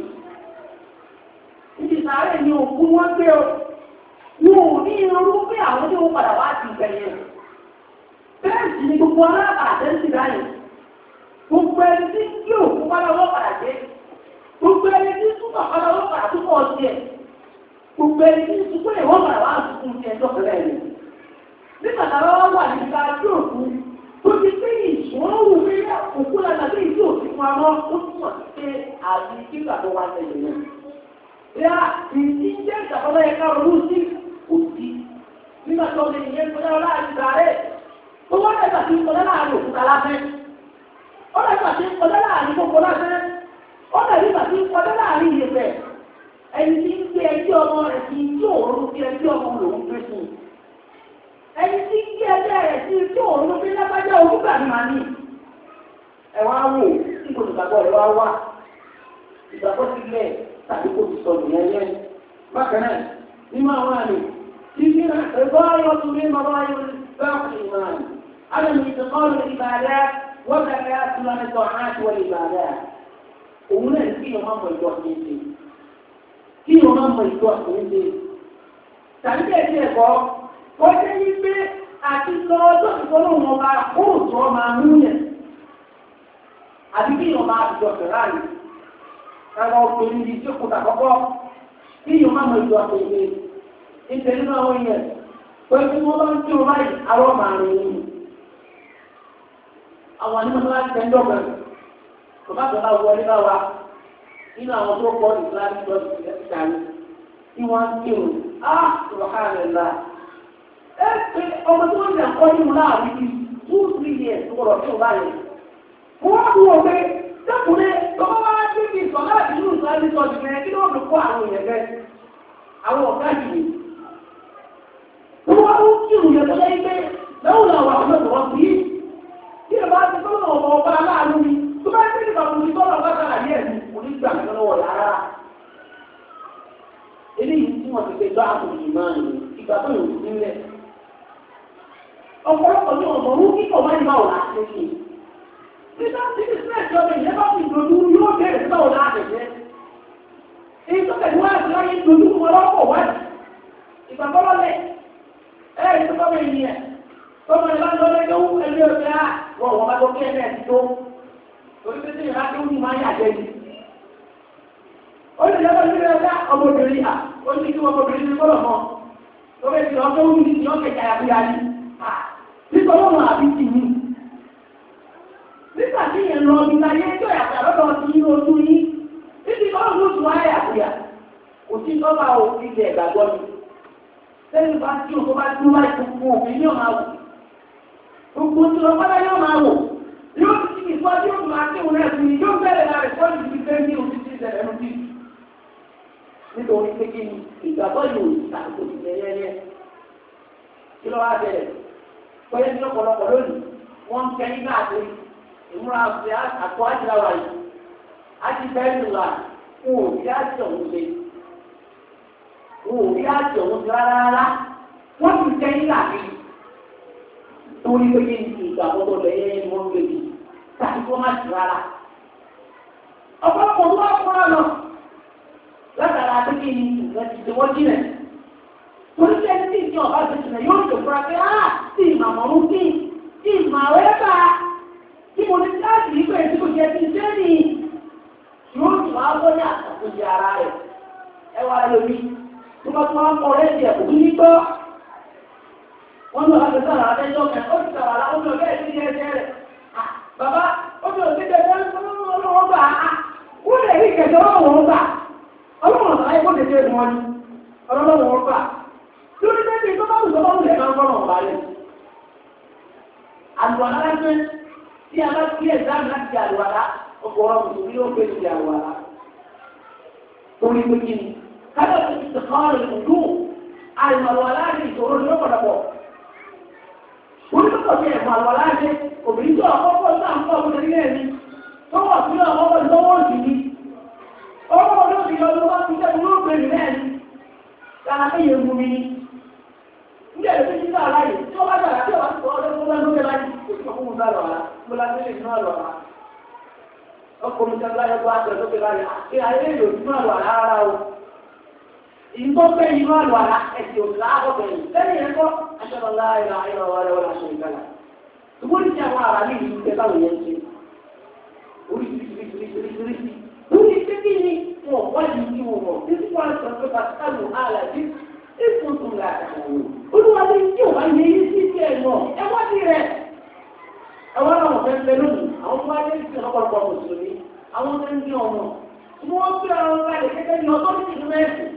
Ibi sàárè ni òkú wọ́n gbé o. Wọn ò ní irun pé àwọn tí wọ́n padà wá ti gbẹ̀yẹ̀. Bẹ́ẹ̀ sì ni gbogbo alábàádẹ́ ń ti dáyẹ̀. Gbogbo ẹni tí kí òkú padà wọ́n padà dé. Gbogbo ẹni tí túbọ̀ padà wọ́n padà túbọ̀ ọtí ẹ̀. Gbogbo ẹni tí túbọ̀ ìwọ́n padà wá tuntun ti ẹjọ́ pẹ̀lẹ́ rẹ̀. Nígbà táwọn wá wà nípa tí òkú tó ti pé ìṣòro wù mí òkú lára bí ìdí òsì fún amọ́ ó túmọ̀ sí pé àbí kíkà tó wá tẹ̀lé náà. Ìyá ìdí jẹ́ ìṣàkọsọ ẹ̀ka olú sí òsì. Nígbà tó lè yẹ kọjá láàrin ìgbàrẹ́. Ó wọ́n lẹ́gbàá sí kọjá láàrin òkúta láfẹ́. Ó lẹ́gbàá sí kọjá láàrin gbogbo láfẹ́. Ó lẹ́gbàá sí kọjá láàrin ìyẹ̀fẹ̀. Ẹni tí ń gbé ẹjọ́ ọmọ rẹ̀ sí tí òun fi ẹjọ́ ọmọ lòún gbé fún un. Ẹni tí ń gbé ẹjọ́ rẹ̀ sí tí òun fi lágbájá orúkà ní màá ní. Ẹ wá wò tí kò ìgbàgbọ́ rẹ̀ wá wá. Ìgbàgbọ́ ti lẹ̀ tàbí kò ti sọ nìyẹn yẹn. Bákan náà, nínú àwọn àmì tí kí náà ẹ̀gbọ́n ayọ̀ tún ní bàbá ayọ̀ باقي الإيمان عدم انتقال العبادات وزكاة من الطاعات والعبادات وهنا في مهم التوحيد في مهم التوحيد tàbí ẹ̀sìn ẹ̀kọ́ wọ́n jẹ́ wípé àti lọ ọjọ́ ìfọ́lọ́wọ́n ọba kóòtù ọmọ amúyẹ̀ àbí kí ìyọ̀mọ̀ àbùjọ fẹ̀ráàlì káwọn obìnrin di tí ó kúta kọ́kọ́ kí ìyọ̀mọ̀ àmọ̀ ìjọ àpèjì ìtẹ̀ nínú àwọn èèyàn pẹ̀lú wọ́n bá ń tí ó báyìí àwọn máa rìn ní àwọn anímọ̀ láti tẹ́ ńdọ̀gbẹ̀ kò bá tọ́lá wọlé bá wa nínú àwọn tó kọ́ ìsìláàmù lọ́dún ìsìláàmù tí wọ́n ń kírun á subhanallah ẹ pé ọmọ tí wọ́n ń kọ́ nínú láàrin bíi two three years tó gbọ́dọ̀ tí ó báyìí wọ́n wá wọ pé dẹ́kùnrin tó bá wá sí ibi ìsọ̀ láti inú ìsìláàmù sọ̀dù yẹn kí ló ń kó àwọn èèyàn bẹ́ẹ̀ àwọn ọ̀gá yìí wọ́n ń kírun yẹn tó lẹ́yìn pé lẹ́wọ̀n làwọn àwọn ọmọ wọn bí kí ẹ bá ti tọ́lọ̀ ọmọ ọba aláàánú mi tó bá ti nípa òun ti tọ́lọ̀ ọba sára yẹ̀ mí kò ní gbà mí lọ́wọ́ rárá. eléyìí tí wọ́n ti fẹ́ gbá àwọn ìmáà ní ìgbà tó yòó sílẹ̀. ọ̀pọ̀lọpọ̀ ní ọmọ orú kíkọ̀ máa ń bá òun láti ṣe. nígbà tí bísíǹnẹ̀ ìjọba ìyẹn bá fi dojú yóò bẹ̀rẹ̀ sí báwọn láti ṣe. èyí tó tẹ̀lé wá sí láyé dojú wọn lọ́pọ̀ wáyé. ìgbàgbọ́lọ́lẹ̀ ẹ̀rí tó bá yìí ẹ̀ tọ́mọ ìbá lọ lẹ́jọ́ wú ẹgbẹ́ ọ̀gá wọ́n wọ́n bá tó kí ẹgbẹ́ ti tó torí pé tí ìrá tó ní máa yà jẹ́ ni ó lè lọ́wọ́ nílé ọjà ọmọbìnrin à ó ní kí ọmọbìnrin ní gbọ́dọ̀ mọ́ tó bẹ́ẹ̀ ti ọjọ́ wúni ti ọkẹ̀ kàyàkúyà ní nítorí ọmọ àbí ti ní nígbà tí yẹn lọ bí láyé tó yàtọ̀ lọ́dọ̀ ti yí ojú yí títí ọlọ́run ló tún wáyé àkúyà kò sí tọ́ba òfin ilẹ̀ ìgbàgbọ́ ni lẹ́yìn bá tí o bá dúró láì gbogbo òfin yóò máa wò gbogbo tí o bá yóò máa wò yóò ti ti ìfọ́ yóò máa tí òun náà fi yóò bẹ̀rẹ̀ náà rẹ̀ fọ́ọ̀lù ti fẹ́ ní oṣù tí ìṣẹ̀lẹ̀ ló bí nítorí pé kí ni ìgbàgbọ́ yóò tàbí kò sì tẹ̀lé ẹ̀ kí ló wá bẹ̀rẹ̀ pẹ́yẹ́ ní ọ̀pọ̀lọpọ̀ lónìí wọ́n ń kẹ́yìn káàkiri ìmúra àti àkọ́ àjìláwà yìí àti bẹ́ẹ̀ nìlà fún òbí àti ọ̀hún ṣe fún òbí àti ọ̀hún ṣe rárá rárá wọ́n ti kẹ́yìn káàkiri torí pé kí ni ìgbàgbọ́ tó lẹ̀ yẹn ni wọ́n ń gbé bi tàbí kó má sí rárá. ọ̀pọ̀lọpọ̀ tó wá fúnra lọ látara pé kí ni ìgbà ti ṣe wọ́n jìnà torí pé ẹni tí ìjọ ọba ti jìnà yóò tó fura pé á tí ìmàmọ̀ ń kí tí ìmọ̀ àwẹ́ bá tí mo ní láti rí pé tí kò jẹ́ ti ṣe ní yóò tún wá wọ́n ní àtàkùnjẹ ara rẹ̀ ẹ wá lórí tó bá tún wá kọ́ lẹ́sìn ẹ̀kọ́ tó ní gbọ́ wọ́n lọ láti sára àtẹ́jọ́ kẹ́ ó ti sàrà láwọn ọmọ bẹ́ẹ̀ sí ẹsẹ̀ rẹ̀ bàbá ó ti òsì tẹ̀sẹ̀ ọlọ́wọ́ gbà á ó lè rí kẹ̀kẹ́ ọlọ́wọ́ gbà ọlọ́wọ́ náà ayé kó tẹ̀sẹ̀ wọn ni ọlọ́wọ́ gbà lórí tẹ́sí tó bá wù tó bá wù lẹ̀ máa ń fọ́nà ọ̀bá rẹ̀ àlùwàlá lẹ́gbẹ́ tí a bá kí ẹ̀dáàmù láti àlùwàlá ọkọ̀ ọ̀rọ̀ mùsùlùmí yóò gbé ti àlùwàlá torí pé kí ni kájọ́ ti ti kọ́ ìlú àlùwàlá ní ìṣòro ní ọ̀pọ̀lọpọ̀ oníkọ̀ọ́ ti ẹ̀fọ́ àlùwàlá ṣe obìnrin tó àkọ́kọ́ sáà ń kọ́ ọmọdé nílẹ̀ ni tó wọ̀ sí ọmọdé lọ́wọ́ òsì ni ọmọ ló ti yọ lọ́wọ́ ti jẹ́ ló gbé nílẹ̀ ni kára pé yẹn mú mi ní ilé ẹ̀rọ tó ti sá aláyè tí wọ́n bá dàgbà tí wọ́n bá ti sọ ọdún tó bá ń lókè láyé ó ti sọ fún mi bá lọ wá mo la tẹ́lẹ̀ nínú àlọ́ wá ọkùnrin tẹ́lẹ̀ láyé bọ́ àtẹ̀ lókè láyé àti ayé lè nínú àlọ́ àlá rárá o ìgbọ́ pé inú àlọ́ àlá ẹ̀sìn òsì láàbọ̀ yìí lẹ́yìn ẹ̀kọ́ aṣọ́nà láyé láyé wà lọ́wọ́ láṣọ ìgbàlá ṣùgbọ́n ní ti àwọn ará ní ìlú tẹ́ báwo yẹn ṣe oríṣiríṣiríṣiríṣiríṣi lórí tẹ́bí ni wọn wá ní kí wọn mọ̀ títí wọn sọ pé pàṣípàlù àlàjì èso tún là olúwa ní tí ò bá yẹ yí sí ti ẹ̀ mọ̀ ẹ wá sí rẹ̀ ẹ wá láwọn fẹ́ fẹ́ lónìí àwọn tó wá dé sí ọ̀pọ̀lọpọ̀ mùsùlùmí àwọn tó ń dín ọmọ tí wọ́n fi àwọn ọmọ rẹ̀ kẹ́kẹ́ ní ọtọ́ ní ìlú mẹ́sìn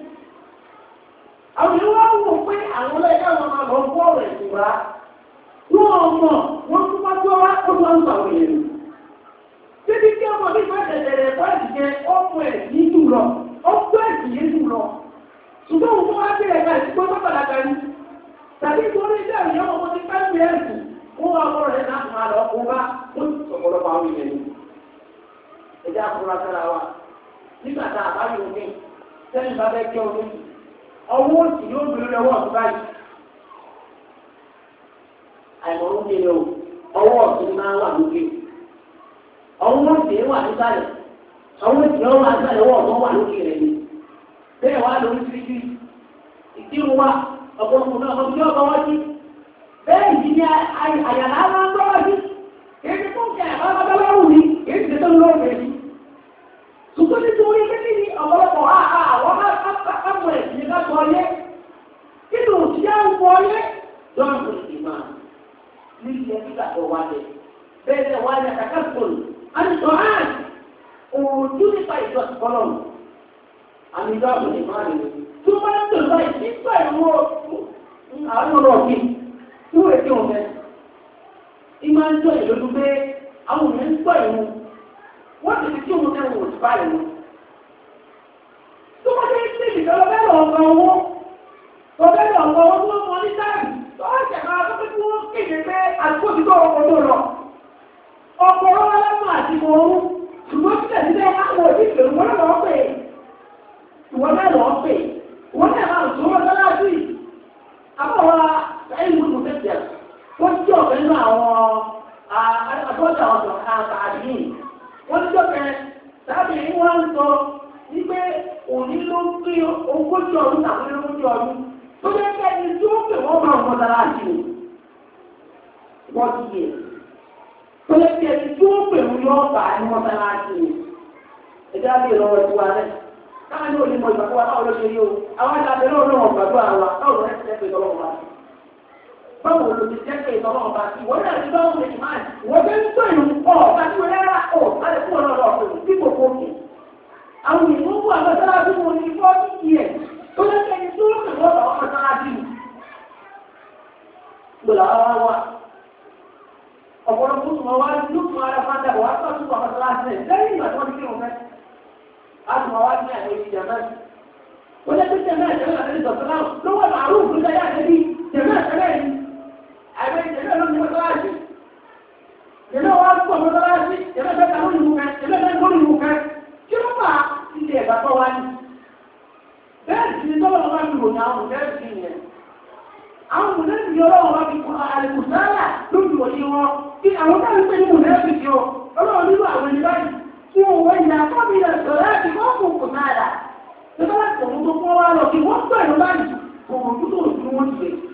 àwọn ìlú wa wò pé àwọn ọlọ́ọ̀dẹ́ àwọn máa lọ bọ́ ọ̀rẹ́ ìtura wọ́n mọ̀ wọ́n tún wá tó wá ó tó ń sàwọn èèyàn títí tí ọmọ mi máa tẹ̀tẹ̀rẹ̀ fáìlì jẹ ọmọ ẹ̀ ní jù lọ ọgbọ́ ẹ̀sìn yẹn jù lọ ṣùgbọ́n òun tó wá bẹ̀rẹ̀ ká ìsìnkú tó padà kan ní tàbí torí iṣẹ́ ìyá ọmọ ti fẹ́ mi ẹ̀sìn ó wà ọmọ rẹ̀ náà máa lọ kó bá ó ti sọ̀pọ̀lọpọ̀ àwọn èèyàn ní ẹ̀jẹ̀ àfúrá sára wa nígbà tá a bá yọ omi sẹ́yìn bá bẹ́ kí omi ọwọ́ òsì yóò gbé lórí ọwọ́ ọ̀tún báyìí àìmọ̀ ń kéré o ọwọ́ ọ̀tún máa wà lókè ọwọ́ òsì wà nísàlẹ̀ ọwọ́ òsì wà nísàlẹ̀ ọwọ́ ọ̀tún wà lókè rẹ̀ ni bẹ́ẹ̀ wá lórí títí ìdírun wa ọ̀pọ̀lọpọ̀ náà ọdún yóò bọ́ wájú bẹ́ẹ̀ ìdí ni àyàlá máa ń bọ́ wájú èyí tó ń kẹ́ ẹ̀ bá bá wù ní èyí tó ń lọ́wọ́ rẹ̀ ni ṣùgbọ́n nítorí pé kí ni ọ̀pọ̀lọpọ̀ àwọn kápọ̀ ẹ̀sìn ní kápọ̀ ọyẹ́ kí ni òṣìṣẹ́ ń pọ̀ ọyẹ́ lọ́nà tó ti máa ní ilẹ̀ nígbà tó wá lẹ̀ bẹ́ẹ̀ tẹ̀ wá ní àkàkà sọ̀rọ̀ àti ọ̀hán òòjú nípa ìjọsìn fọlọ́run àmì ìjọsìn ní máa lè tó bá ń tẹ̀lé báyìí nígbà ìwọ àwọn ọ̀rọ̀ ọ̀gbìn tí wọ́n èké wọn fẹ́ ìmáa ń jọ ìlódún pé àwọn èèyàn ń gbọ́ ìwọ̀n wọ́n ti fi kí òun náà wò sí báyìí wọn. tó bá dé sí ìjọba bẹ́ẹ̀ lọ ọ̀gá owó tó bẹ́ẹ̀ lọ ọ̀gá owó tó mọ ní táàbì tó wá ṣẹ̀ máa tó kí wọ́n kéde pé àdúgbò ti tó ọkọ̀ tó lọ. ọkọ̀ ọlọ́wọ́ lẹ́mọ̀ àti mọ̀ọ́rú ṣùgbọ́n sílẹ̀ sílẹ̀ àwọn òbí ìpè wọ́n náà lọ́ọ́ pè ìwọ́n náà lọ́ọ́ pè wọ́n náà máa tó wọ́n sọ́lá sí i. àbọ̀wá ẹ̀yìn mú tẹ̀síà wọ́n tí ọ̀fẹ́ nínú àwọn àtọ́jà ọ̀sán àtàdé wọ́n jọ kẹ tàbí wọ́n ń sọ wípé òní ló ń pín ogójì ọdún tàbí ogójì ọdún tó bẹ́ kẹ́ni tí ó pè wọ́n máa wọ́n dára sí i wọ́n ti yẹ tó bẹ́ kẹ́ni tí ó pè wọ́n yọ ọ̀fà ní wọ́n dára sí i ẹ̀dá bí ìrọ̀rọ̀ ti wà lẹ̀ káwọn ní olè mọ ìgbàgbọ́ wa báwo ló ṣe rí o àwọn àgbàdo náà lọ́wọ́ gbàdúrà wa báwo ló ṣe pé lọ́wọ́ wa báwo ló ti jẹ́ pé lọ́wọ́ wa sí wọ́n náà ti bá wọn lè máa wọ́n fẹ́ ń tó ìlú ọ̀ láti wọlé rárá ọ̀ láti fún ọ̀nà ọ̀rọ̀ ọ̀pẹ̀ tí kò kó kì àwọn ìlú wà lọ́sọ́lá bí wọn ní fọ́ọ̀tì yẹ tó lé kẹ́ni tó ló kẹ́ wọ́n àwọn lọ́sọ́lá bí gbọ́dọ̀ àwọn wa ọ̀pọ̀lọpọ̀ tó wá ní lókun ara fáńdà wà á tọ́jú àwọn lọ́sọ́lá sílẹ̀ lẹ́yìn ìgbà tí wọ́n ti kí wọn fẹ́ àtùmọ̀ wá ní àyè ìjàmbá wọ́n lé pé jẹ̀mẹ́ ìjẹ̀mẹ́ àti ìjọ̀sọ́lá lọ́wọ́ màálù òkúta yá àtẹ́bí jẹ̀mẹ́ ìjẹ̀mẹ́ yìí àìwé jẹ̀mẹ́ ló ní mọ́sálásí jẹ̀mẹ́ wá pọ̀ mọ́sálásí jẹ̀mẹ́ fẹ́ kàwé ìwú kan jẹ̀mẹ́ fẹ́ kọ́ ìwú kan kí ló fà ilé ẹ̀bà tó wá ní. bẹ́ẹ̀ sì ni tọ́lọ́ wọn fi ròyìn àwọn mùsẹ́ẹ̀sì sí yẹn àwọn mùsẹ́ẹ̀sì yọ lọ́wọ́ wọn fi kọ́ àlùkùsáàlà lójú òye wọn kí àwọn táwọn ń pè ní mùsẹ́ẹ̀sì sí ọ ọlọ́run nílò àwọn ẹni báyìí kí wọ́n wọ ìyá kọ́bí rẹ̀ sọ̀rọ̀ láti wọ́n kò kò náà dà nígbà láti tẹ̀wọ́n tó kọ́ wá lọ kí wọ́n pẹ̀lú báyìí òòrùn tó òsì wọn ti lè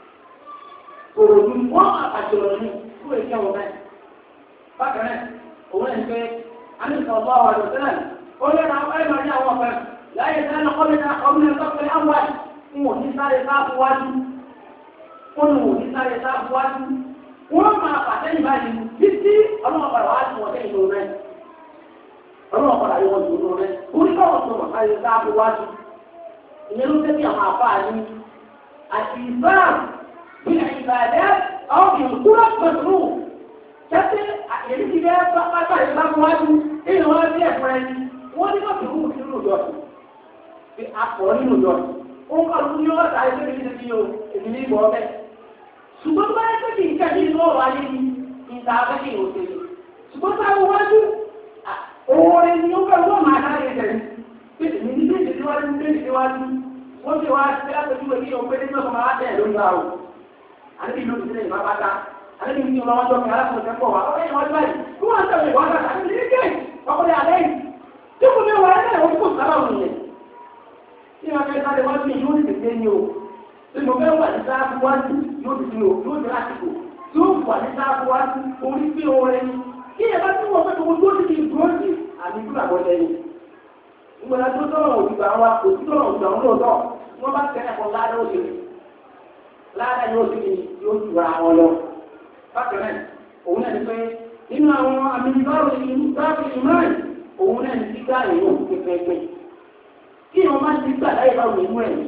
òòrùn wọn àpàjọ̀rọ̀ ní fún èké wọn bẹ́ẹ̀. bákan náà òun ẹ̀ ń pẹ́ àníṣe ọ̀bá wa lọ sílẹ̀ ó lé ra ẹ̀ máa ní àwọn ọ̀pẹ láyé sẹ́yìn náà kọ́lé náà ọ̀gbìn ẹ̀ lọ́pẹ́ àwọn àti fún òní sáré sáfù wájú fún òní sáré sáfù wájú wọ́n máa pàtẹ́yìn báyìí títí ọlọ́run padà wá sí wọn sẹ́yìn lónìí náà ọlọ́run padà yọ wọn dùn lónìí orí káwọn tó mọ̀ sáré sáfù wájú ìyẹn ló tẹ́ bí àwọn àfáà ní àti ìbáàmù bí ìbàdẹ́ ọ̀gbìn kúrò pẹ̀lú tẹ́tẹ́ èyí ti bẹ́ẹ̀ bá pátá ìbámu wájú èyí wọ́n bí ẹ̀fọ́ ẹni wọ́n ní kọ́ fìwú nínú ìjọsìn bí akọ̀ nínú ìjọsìn òun kọ́ ló ní ọ̀rọ̀ tàbí pé kí ni o èmi ní ìbọn ọbẹ̀ ṣùgbọ́n tó bá yẹ pé kì í kẹ́kẹ́ inú ọ̀rọ̀ ayé ni ìta abẹ́kẹ́ ìwòsàn ṣùgbọ́n táwọn wájú oore ni ó fẹ́ wọ́n máa dá yẹ tẹ̀lé pé èmi ní bẹ́ẹ̀ síwájú bẹ́ẹ̀ síwájú wọ́n ti wá sí lápẹ́jú èyí ò pé nínú ọkọ̀ máa tẹ̀ lórí wa o àti ìlú ìdílé ìmọ̀ bá ta àti ìlú ìmọ̀ wọn jọ kí alákùnrin kẹ́kọ̀ọ́ wa ọ̀rẹ́ ìwọ́n báyìí kí wọ́n tẹ̀lé ìwọ́n ta àti ìlú ìdílé ọkùnrin àlẹ́ yìí tí kò ní wọ́n ẹ̀ wọ́n kò sábà wù yẹn tí wọ́n fẹ́ sáré wọ́n ti yóò ti tẹ̀ ní o tí mo fẹ́ wà ní sáà fún wájú yóò ti o yóò ti lásìkò tí ó wà ní sáà fún wájú orí pé oore ni kí ẹ bá tí wọ́n fẹ́ tó tó ti di dúró sí àbí dúró àbọ̀ lẹ́yìn ìgbàlá tó tọ̀rọ̀ òdìgbà wa òtí tọ̀rọ̀ òdìgbà wọn lóòótọ́ wọ́n bá tẹ̀lé ẹ̀kọ́ ládàá òṣèlú ládàá yóò ti yóò ju ara wọn lọ. bákan náà òun náà ní pé nínú àwọn àmì ìbáwò ìbáwò ìmáàlì òun náà ní gbígbá èèyàn pẹpẹpẹ kí wọ́n máa ń ti gbà láyé báwo ìmú ẹ̀mí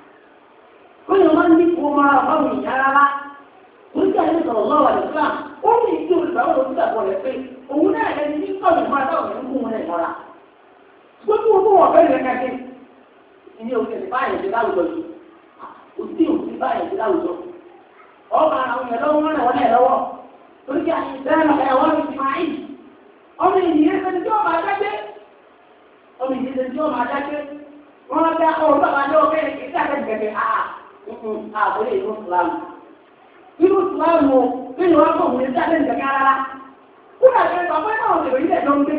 kí wọ́n máa ń ní kó máa báwo ìyá rárá orí àyè sọ̀rọ̀ lọ́wọ́ àdìsílà ó ní ìdí olùgbàwọ̀ ló gbà bọ̀ rẹ̀ pé òun náà ẹni tí kọ́ọ̀lù máa dáwọ̀ ní kún un rẹ̀ mọ́ra gbogbo owó ọ̀fẹ́ rẹ̀ kẹ́kẹ́ ilé òkè ti báyìí ti láwùjọ yìí òtí òtí báyìí ti láwùjọ ọba àwọn èèyàn lọ́wọ́ wọn lẹ́wọ́n lẹ́ lọ́wọ́ torí kí àti ìsẹ́rẹ̀ ẹ̀wọ́n mi ti máa yìí ọmọ ènìyàn ẹni tí ó máa dájẹ́ ọmọ ènìyàn ẹni tí ó máa dájẹ́ wọ́n á dá ọ̀rọ̀ bàbá lọ́wọ́ bẹ́ẹ̀ kí sáfẹ́ gẹ̀gẹ̀ àà àbọ̀lẹ̀ ìlú ìsìlámù ìlú ìsìlámù nínú wọn kò wọlé sáfẹ́ gẹ̀gẹ̀ rárá kúrò àti bàbá náà lè rí ẹ̀dọ́ ń gbé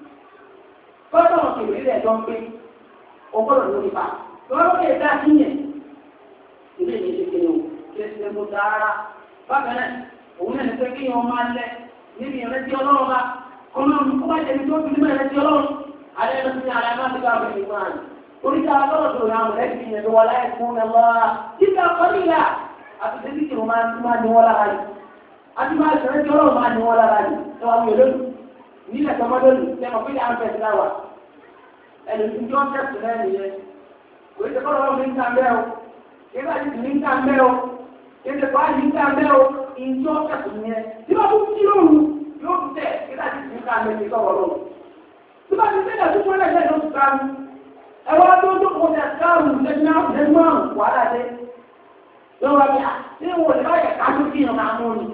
bọ́dọ̀ lè rí ẹ̀dọ́ ń gbé ọgbọ́dọ̀ lórí pa lọ́wọ́ lè dá sí yẹn ilé ìyẹn ṣe kéde o kí ẹ ti lè mú dára bákan náà òun náà ní pé kí wọn máa lẹ níbi ìrẹsì ọlọ́run bá ọlọ́run kó bá jẹbi tó fi nímọ̀ ìrẹsì ọlọ́run alẹ́ ló ti ní alẹ́ máa ti ká ọ̀gbìn ìgbà rẹ̀ oríṣi alọ́rọ̀ tó rà wọn lẹ́sìn ìyẹn tó wà láì fún ẹ lọ́wọ́ títà kọ́níyà àti tẹ́sí kí wọ́n máa ní wọ́n lára yìí àti máa ìrẹsì ọlọ́run máa ní wọ́n lára yìí ẹ wà wíyọ lónìí nílẹ̀ tọmọdọ́nù tẹmọ pé à ń fẹ́ sílá wa ẹni tí wọ́n tẹ̀sí náà nìyẹn kò ní sẹ́kọ́ lọ́wọ́ mi ń ta mẹ́ o ìgbà tí mi ń ta mẹ́ o ìgbà tí mi ń ta mẹ́ o ìjọ tẹ̀sí nìyẹn tí wọ́n tún kí lóru yóò tún tẹ̀ ìgbà tí mi ń ta mẹ́ ti sọ̀rọ̀ lọ́wọ́ tí wọ́n ti tẹ̀lé tó fún ẹlẹ́sẹ̀ ló ti kárù ẹ̀rọ tó tó kó tẹ̀ kárù lẹ́gbẹ̀rún wàhálà dé lọ́wọ́ bí i tí wọ́n lè báyẹ̀ ká tó kí ìrìn àmú ni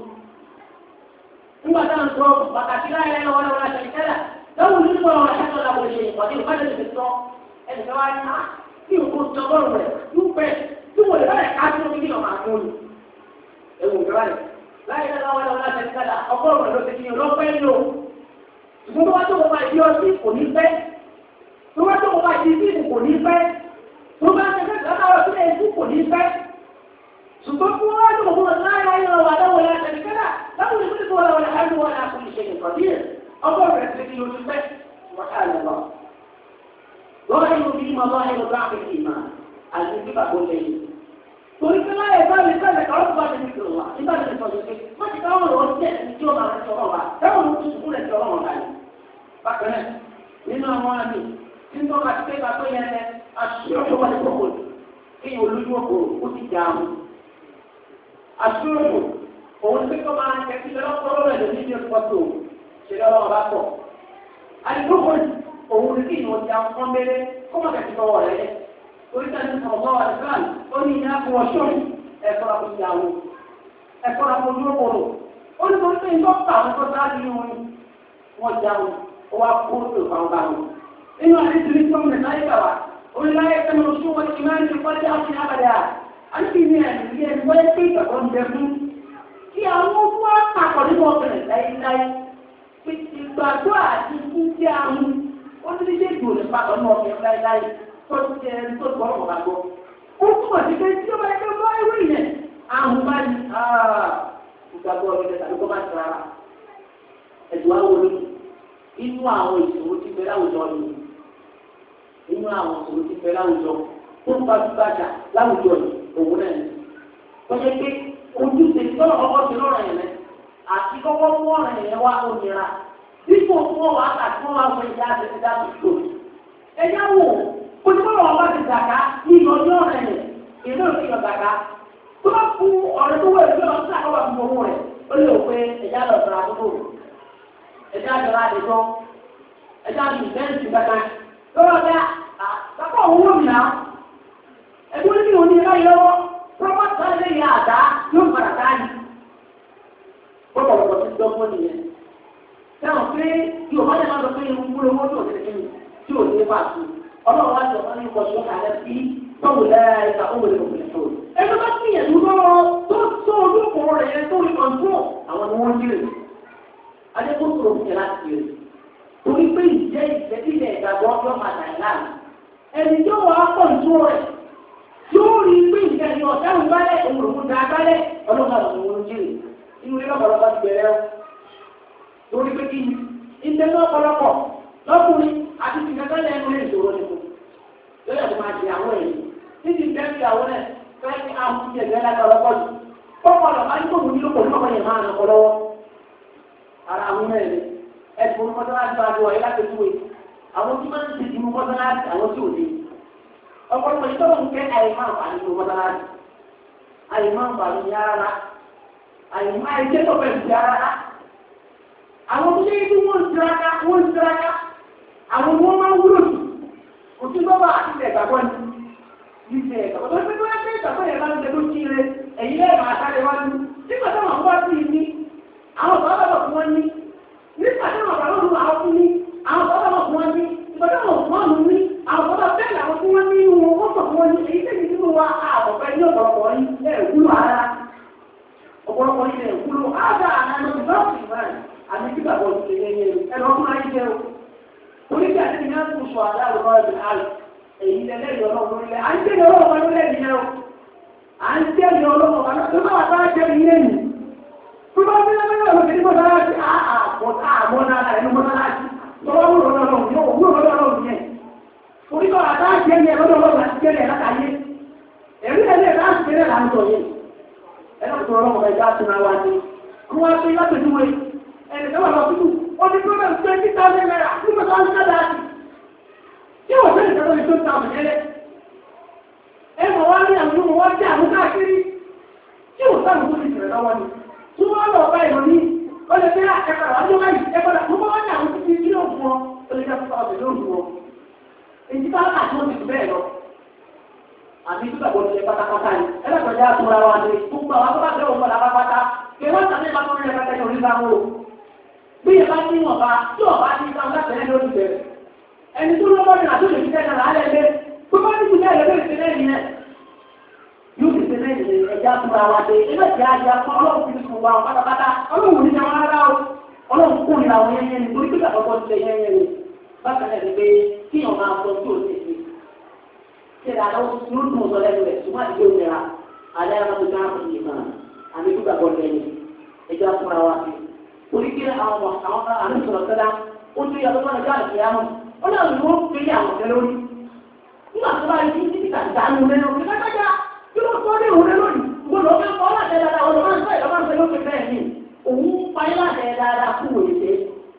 nígbà táwọn sọ pàtàkì láyé lọ́wọ́ lọ́wọ́ láti ṣẹlẹ̀ lọ́wọ́ nínú ọ̀rọ̀ ẹ̀ṣọ́ làwọn ṣe ìpàdé ìpàdé ti sọ ẹnì kan wá ní á kí o kó sọ lọ́rùn rẹ̀ yóò pẹ́ tí wọ́n lè báyẹ̀ ká tó kí ìrìn àmú ni ẹ̀wù ìjọba rẹ̀ láyé lọ́wọ́ lọ́wọ́ láti ṣẹlẹ̀ ọgọ́rùn-ún rẹ̀ ló ti kíyàn lọ́pẹ́ lò ṣùgbọ́n tó wá tó wọ́n máa di ọtí kò ní pẹ́ tó wá tó wọ́n máa di fíìmù kò ní pẹ́ tó bá ṣe fẹ́ lọ́wọ́ sílẹ̀ ikú kò ní pẹ́ ṣùgbọ́n fún wọn tó wọ́n láyé láyé lọ́wọ́ lọ́wọ́ láti ṣẹlẹ̀ láwọn ìpínlẹ̀ tó wọ́n lọ́wọ́ láti wọ́n láti ṣe ìpàdé ọgọ́rùn rẹ̀ ti kí lójú pẹ́ wọ́n ká lọ lọ. lọ́wọ́ inú bí mo lọ́wọ́ inú bá mi kì í máa àti nígbà tó lẹ́yìn. torí pé láyé bá mi fẹ́ẹ̀ kọ́ ọ́ bá mi kì í wá nígbà tó lè sọ pé wọ́n ti káwọn lọ sí ẹ̀sìn tí ó máa ń sọ̀rọ̀ wa táwọn ló tún kúrẹ̀ sí ọlọ́run báyìí. bákan náà nínú àwọn àmì tí ń tọ́ka sí pé bàtọ́ yẹn lẹ aṣọ́ọ̀ṣọ́ wà ní kòkò kí olójú òkòrò ó ti dà mú. aṣọ́ọ̀ṣọ́ òun ti kọ́ máa ń kẹ́kí lọ́pọ̀lọpọ̀ rẹ̀ lórí ní ọ̀pọ̀tò ṣẹlẹ̀ ọlọ́run bá pọ̀. àdìgbòkò òun ni kí ìwọ̀n ti àwọn ọmọ mẹ́rẹ́ kó má kẹ́kí lọ́wọ́ rẹ̀ yẹ. orí tẹ̀sí sọ̀rọ̀ lọ́wọ́ àdìgbàn ó ní ìyá fún ọṣọ́ ẹ̀kọ́ àkójúyàwó ẹ̀kọ́ àkójú òkòrò ó ní torí pé ìtọ́ka àwọn tó sáájú ní wọn wọ́n jáwó ó wá kó tó fáwọn bá wọn. inú àdìsí ní sọ́mù láyé kàwá oríláyé tẹ́lẹ̀ oṣù wọn ti máa ń ti kọjá àti àbàdà àti ní ẹ̀mí ẹ̀mí wọ́n ti ìgbàgbọ́ ń bẹ fún kí àwọn fún àpapọ̀ nínú ọ̀gbìn láyéláyé pé ìgbàgbọ́ àti títí àwọn ó ti ní déjì òní papọ̀ nínú ọ̀gbìn láyéláyé tó ti jẹ ẹni tó gbọ́ ọ̀gbọ̀n àgọ́. ó túbọ̀ sí pé tí ó bá yẹ kó bá ewé yẹn àwọn bá ní ìgbàgbọ́ ọ̀gbìn tàbí kó má ti rárá. ẹ̀dùn àwọn olóyún inú àwọn ìṣòro ti bẹ láwùjọ yìí inú àwọn ìṣòro ti bẹ láwùjọ tó ń gbajúgbajà láwùjọ yìí òun náà ní. wọ́n yẹ pé ojúṣe tọ́lọ̀ kọ́kọ́ ti lọ́rọ̀ yẹn lẹ àti kọ́kọ́ mú ọ̀rọ̀ yẹn wá òmìnira dípò fún ọ̀wá àti fún ọ̀wá fún ìjà àti ìjà tó tó. ẹ̀yà wò ojúbọ̀lọ̀ ọ̀wá ti zàká ní ìyọjú ọ̀rọ̀ yẹn ìlú òfin yọ zàká tó bá fún ọ̀rẹ́ tó wẹ̀ lọ́wọ́ sí àkọ́wà fún owó rẹ̀ ó lè pé ẹ̀yà lọ sọ̀rọ̀ àdúgbò ẹ̀yà jọra àdìgbò ẹ̀yà mi bẹ́ẹ̀nsì gbàgbà lọ́wọ́ bẹ́ẹ̀ àkọ́kọ́ òun wọ̀ mí náà ẹ̀dúró ní òní ẹ̀rọ ìlọ́wọ́ pọ́pọ́tà lè yà àdá yóò padà dáyì. Bọ́pọ̀lọpọ̀ ti dọ́gbọ́n nìyẹn. Sẹ́wọ̀n pé tí o bá yẹ máa lọ pé irun múlò owó tí o tẹ̀lé kíni tí o lè bá a tu. Ọlọ́run wá sí ọ̀kan ní ìkọ̀sí ọ̀kà rẹ̀ sí tọ́wò lẹ́ẹ̀ka ó wọlé òkèlè tó. Ẹgbẹ́ bá gbìyànjú lọ́wọ́ tó tó olókòó rẹ̀ yẹn tó rí kọ̀ǹtó àwọn ni wọ́n jèrè. Adékòtò òkè láti jèrè. Torí pé ìjẹ́ ìjẹ́sílẹ̀ ìgbàgbọ́ ọjọ́ máa dà láàrin. Ẹni tó wà á kọ̀ǹtó rẹ̀ yóò rí pé ìkẹyìn ọ̀dáhùn bálẹ̀ òmùrùkú dáa bálẹ̀ ọlọ́gbà òun jèrè inú ilé ọ̀pọ̀lọpọ̀ ti bẹ̀rẹ̀ ọ́ lórí pé kí ni ìtẹ́lẹ̀ ọ̀pọ̀lọpọ̀ lọ́kùnrin àti ìgbẹ́kẹ̀lẹ̀ ẹnu lè ṣòro nìkan lórí ẹ̀kọ́ máa di àwọn èyí títí bẹ́ẹ̀ àwọn ẹ̀ fẹ́ kí a fún ìjẹ̀bẹ̀ lágbàlọ́pọ̀ jù pọ́pọ̀lọ̀ máa ń tó wù nílò pẹ̀lú ọmọ yẹn máa nà kọ́ lọ́wọ́ ara àwọn mẹ́rin ẹ̀sùn mọ́tọ́láṣí bá jọ ayé láti túwé àwọn tí máa ń ti dùn mọ́tọ́láṣí àwọn tí ò dé ọ̀pọ̀lọpọ̀ ìtọ́wọ̀ ń kẹ́ àìmọ́ àǹfààní tó mọ́tàláàdì àìmọ́ àǹfààní yára àìmọ́ àìjẹ́tọ̀ pẹ̀lú yára àwọn tó yẹ kí wọ́n ń tiraka wọ́n ń tiraka àwọn wọ́n máa ń wúlò jù kò sí bọ́bá àti ilẹ̀ ìgbàgbọ́ ni ìṣẹ̀ ìgbàgbọ́ tó ṣe tó yẹ kí ìgbàgbọ́ yẹn máa ń jẹ́ tó kí ire ẹ̀yìn lẹ́ẹ̀ máa sáré wájú nígbà táwọn bá sí ní àwọn bàbá bàbá fún wọn ní nígbà táwọn bàbá fún wọn fún ní àwọn bàbá bàbá fún wọn ní ìgbà táwọn fún wọn ní àwọn bàbá bẹ́ẹ̀ làwọn tí wọ́n ní wọn wọ́n sọ fún wọn ní èyí tẹ̀lé nínú wa àbọ̀fẹ́ ní ọ̀pọ̀lọpọ̀ yìí ẹ̀ wúlò ara ọ̀pọ̀lọpọ̀ yìí ẹ̀ wúlò ága àná ìbáwọ̀ ìbáyìí àti kíkà bọ̀ ti ṣe yẹn ẹ̀ lọ́ fún ayé jẹ́ o. oníṣẹ́ àti ìyá tó sọ àdá àlùkò ẹ̀bìn àlù èyí lẹ́lẹ́yìn ọlọ́run lórílẹ̀ à ń tẹ̀lé ọlọ́run lórílẹ̀ yẹn o à ń tẹ̀lé ọlọ́run tó bá wà jẹ́ ìyẹn nì tó bá bí lọ́wọ́ lọ́wọ́ kìí mọ́tà láti àmọ́ náà ẹnu mọ́tà láti tọ́wọ́ wúlò lọ́wọ́ yóò wúlò lọ́wọ́ yẹn oríkọ̀ àtàjẹ́ ní ẹgbẹ́ ọlọ́run àti jẹ́lẹ̀ látàyé ẹ̀rí ẹ̀lẹ́ láti jẹ́lẹ̀ láńtọ̀ yìí ẹlọ́pùtù ọlọ́run ẹ̀dá tún àwọn àti wọ́n wá sí látòjúwé ẹni tẹ́wà lọ fíkú ó ní problem twenty thousand naira nígbà tó ń sẹ́dá àti tí wọ́n sẹ́lẹ̀ tẹ́lẹ̀ ní tó ń ta àmì ẹlẹ́ ẹ mọ̀ wá ní àwọn ọmọ wọ́n jẹ́ àwọn káàkiri tí wọ́n sáà tó ti tẹ̀rẹ̀ lọ́wọ́ ni tí wọ́n lọ bá ìrọ̀ ní ó lè fẹ́ àkẹ́kọ̀ọ́ àwọn ọmọ yìí ẹgbọ́dà tó bá wọ́n ní àwọn títí kí ló fún ọ ó lè jẹ́ fún ọ̀sẹ̀ lóòrùn wọn èyí bá àti wọn ti tù bẹ́ẹ̀ lọ àti tó gbàgbọ́ ti ṣe pátápátá yìí ẹlẹ́gbẹ̀já àtúnra wa ní gbogbo àwọn tó bá fẹ́ òun padà pátápátá kí wọ́n tàbí ìbá tó rí ẹgbẹ́ ní oríta wo bí ìbá ní wọ̀nba tí ọ̀bá ní ìta ọ̀gá tẹ̀lé lórí bẹ̀rẹ̀ ẹni tó lọ́wọ́ ní àtúnṣe ti tẹ̀lé lálẹ́ lé tó bá ní ìpínlẹ̀ ẹ̀rẹ́ bẹ́ẹ̀ tẹ̀lé yìí rẹ̀ yóò ti tẹ̀lé yìí ẹ̀já àtúnra wa dé ẹgbẹ́ tí a jẹ́ akọ́ ọlọ́run ti sùn wa pátápátá ọlọ́run ní àwọn ará o ọlọ́run kò ní àwọn yẹn yẹn ní torí pé àkọ́kọ́ ti tẹ̀ yẹn yẹn ní bákan náà ni pé kí ọ̀ máa sọ tí ò ní ṣe ṣe dáadáa ó yóò dùn ọ̀sọ̀ lẹ́nu rẹ̀ ṣùgbọ́n àti yóò nira alẹ́ àwọn tó dáa fún ìgbà àmì tó gbàgbọ́ lẹ́yìn ẹjọ́ fúnra wa sí. orí kí àwọn àwọn àmì sọ̀rọ̀ sọ́dá ó tún yàtọ̀ fún ẹjọ́ àti ìyá wọn ó náà ló ń pè é àwọn ọ̀sẹ̀ lórí bá yí ní ìtàdánù lẹ́nu ní kájájá kí ló sọ ní ìwúrẹ́ lónìí mo lọ fẹ́ kọ́ láti ẹ̀ dáadáa ọ̀dọ̀ máa ń sọ ìjọba ń sọ lókè bẹ́ẹ̀ ni òun parí láti ẹ̀ dáadáa kú wòye dé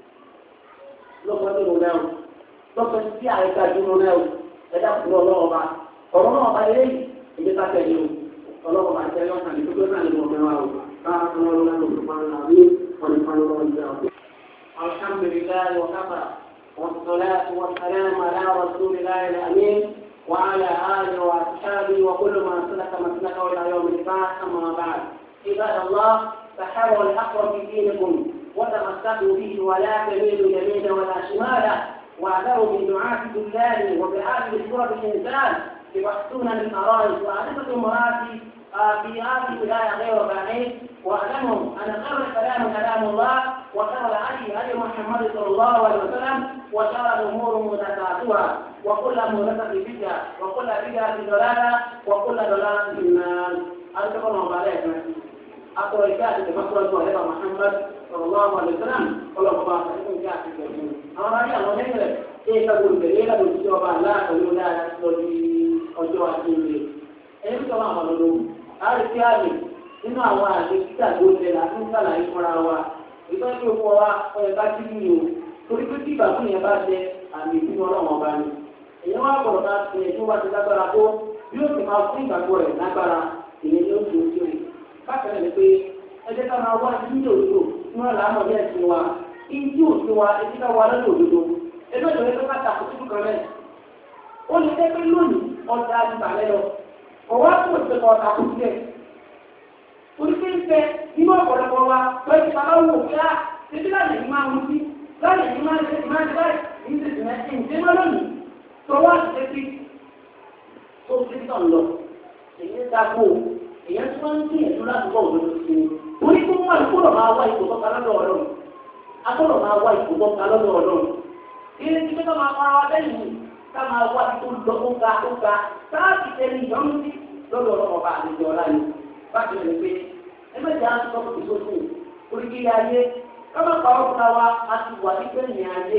lọ́pọ̀ tí mo náà lọ́pọ̀ tí àìka dúró náà ẹ̀dá kúrò ọlọ́wọ́ bá ọ̀rọ̀ náà bá lé ìdí ká tẹ̀lé o ọlọ́wọ́ bá tẹ̀lé ọ̀sán ní gbogbo náà ní mo mẹ́wàá o káàkiri ọlọ́wọ́ náà ló máa ń rà ní ونفعل الحمد لله وكفى والصلاة والسلام على رسول الله الأمين وعلى آله وأصحابه وكل من سلك مسلكه إلى يوم البعث أما بعد عباد الله تحروا الحق في دينكم وتمسكوا به ولا تميلوا يمينا ولا شمالا واعذروا من دعاة الله وبهذه سورة الإنسان يبحثون من الأرائك وأعرفة مراتي في هذه الولاية غير بعيد واعلموا ان خير الكلام كلام الله وخير الهدي هدي محمد صلى الله عليه وسلم وشر الامور محدثاتها وكل محدثة بدعة وكل بدعة ضلالة وكل ضلالة في النار. أذكر الله عليك أقرأ كاتب مخرج وهب محمد صلى الله عليه وسلم قال الله عليكم كاتب أنا رأي الله نقول إيه تقول بليلة بالجواب لا تقول لا تقول أجوا أجيب إيه كلام الله àríkí àmì nínú àwọn àmì títà tó lè láti ń sàlàyé fúnra wa ìtọ́jú òkú wa ọ̀yẹ̀ bá ti ní o torí pé tí ìgbàgbọ́ yẹn bá jẹ àmì ìpinnu ọlọ́run ọba ni èyàn wá gbọ́dọ̀ ká ṣe tó bá ti lágbára tó yóò sì máa fún ìgbàgbọ́ rẹ̀ lágbára ìyẹn yóò tó tó rẹ̀ bákan náà pé ẹjẹ́ ká máa wá ìdí òdodo ní wọn là á mọ̀ bí ẹ̀sìn wa ìdí òdodo wa ẹjẹ́ ká wá lọ́dọ̀ òdodo ẹjọ́ ìjọba tó ká takò sí kan rẹ̀ ó lè jẹ́ pé lónìí ọ̀dà àdìbàlẹ́ lọ ọwọ́ àtúntò ti kọ́ ọ̀tà kò sílẹ̀. Oríṣi ń fẹ́ nínú ọ̀pọ̀lọpọ̀ wa lọ́ọ́ ti bàbá wò kí á ṣébí láyé ní máa ń mutí láyé ní máa ń ṣe máa ń ṣe báyìí ní ṣe ṣe ṣe ń ṣe máa lónìí. Tọwọ́ àti ṣe kí tó ṣe tọ̀ lọ. Èyí ń dàgbò èyí tí wọ́n ń gbìyànjú láti bọ̀ òdodo sí i. Orí tó ń wá ìkúrọ̀ máa wá ipò tọ́ka lọ́dọ̀ ọlọ́run. Akọ́rọ̀ máa wá ipò tọ́ka lọ́dọ̀ ọlọ́run. Ilé tí pé ká máa fara wa lẹ́yìn yìí ká máa wá ipò lọ ó ga ó ga sáàtì tẹ̀lé ìyọ́nú sí lọ́dọ̀ ọlọ́run ọba àlejò ọ̀la ni. Bákan náà ni pé ẹgbẹ́jà ń sọ fún ìsọ́sùn orí kí ayé kábà pa ọ̀pọ̀ta wa a ti wà ní bẹ́ẹ̀ni ayé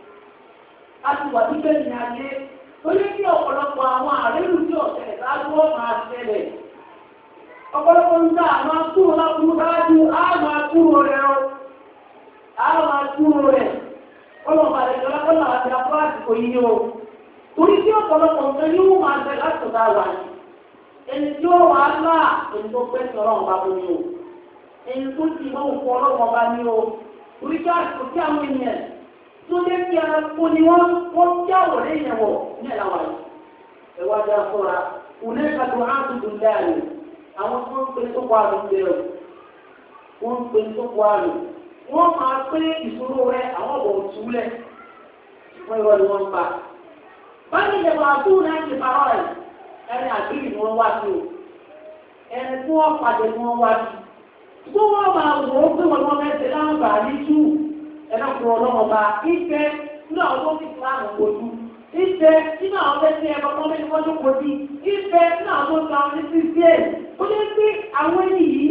a ti wà ní bẹ́ẹ̀ni ayé tó yẹ kí ọ̀pọ̀lọpọ̀ àwọn àrẹ́lù tí ọ̀sẹ̀ ìdájú ọ̀ máa ṣẹlẹ̀ ọ̀pọ̀lọpọ̀ ń dá àwọn akúrò lákúrò dájú á máa kúrò rẹ̀ ọ́ á máa kúrò rẹ̀ ọlọ́pàá àlejò ọlọ́pàá àti afọ́ àsìkò yìí o torí tí ọ̀pọ̀lọpọ̀ nǹkan yóò máa ṣẹ láti ọ̀dà wà ní ẹni tí ó wà á lá ẹni tó pẹ́ sí ọlọ́run bá bóyá o ẹni tó ti mọ́ òkú ọlọ́run bá ní o orí tí àsìkò tí àwọn ènìyàn tó lé kí ẹranko ni wọ́n wọ́n tí àwòrán èèyàn wọ̀ ní ẹ̀la wà yìí ẹ̀wá dá fúnra òun ẹ̀ka tó á tó dùn dáa ni àwọn tó ń pè tó kọ àrùn bẹ̀rẹ̀ wọ́n ń pè tó kọ àrùn wọ́n máa pé ìṣòro rẹ àwọn ọ̀bọ̀ òtúlẹ̀ wọ́n ìwọ ni wọ́n ń pa báyìí lè máa tó náà ti parọ́ rẹ̀ ẹni àgbèrè ni wọ́n wá sí o ẹni tí wọ́n pàdé ni wọ́n wá sí tó wọ́n máa wò ó pé wọ́n wọ́n mẹ́sẹ̀ láǹbà ní tú ẹ̀dá kúrò ọlọ́mọba ìfẹ́ nínú àwọn tó ti fún àwọn kojú ìfẹ́ nínú àwọn tó ti ẹ̀kọ́ tó mẹ́sẹ̀ kọjú kojú ìfẹ́ nínú àwọn tó ti àwọn ní sísí ẹ̀ ó lé pé àwọn ẹni yìí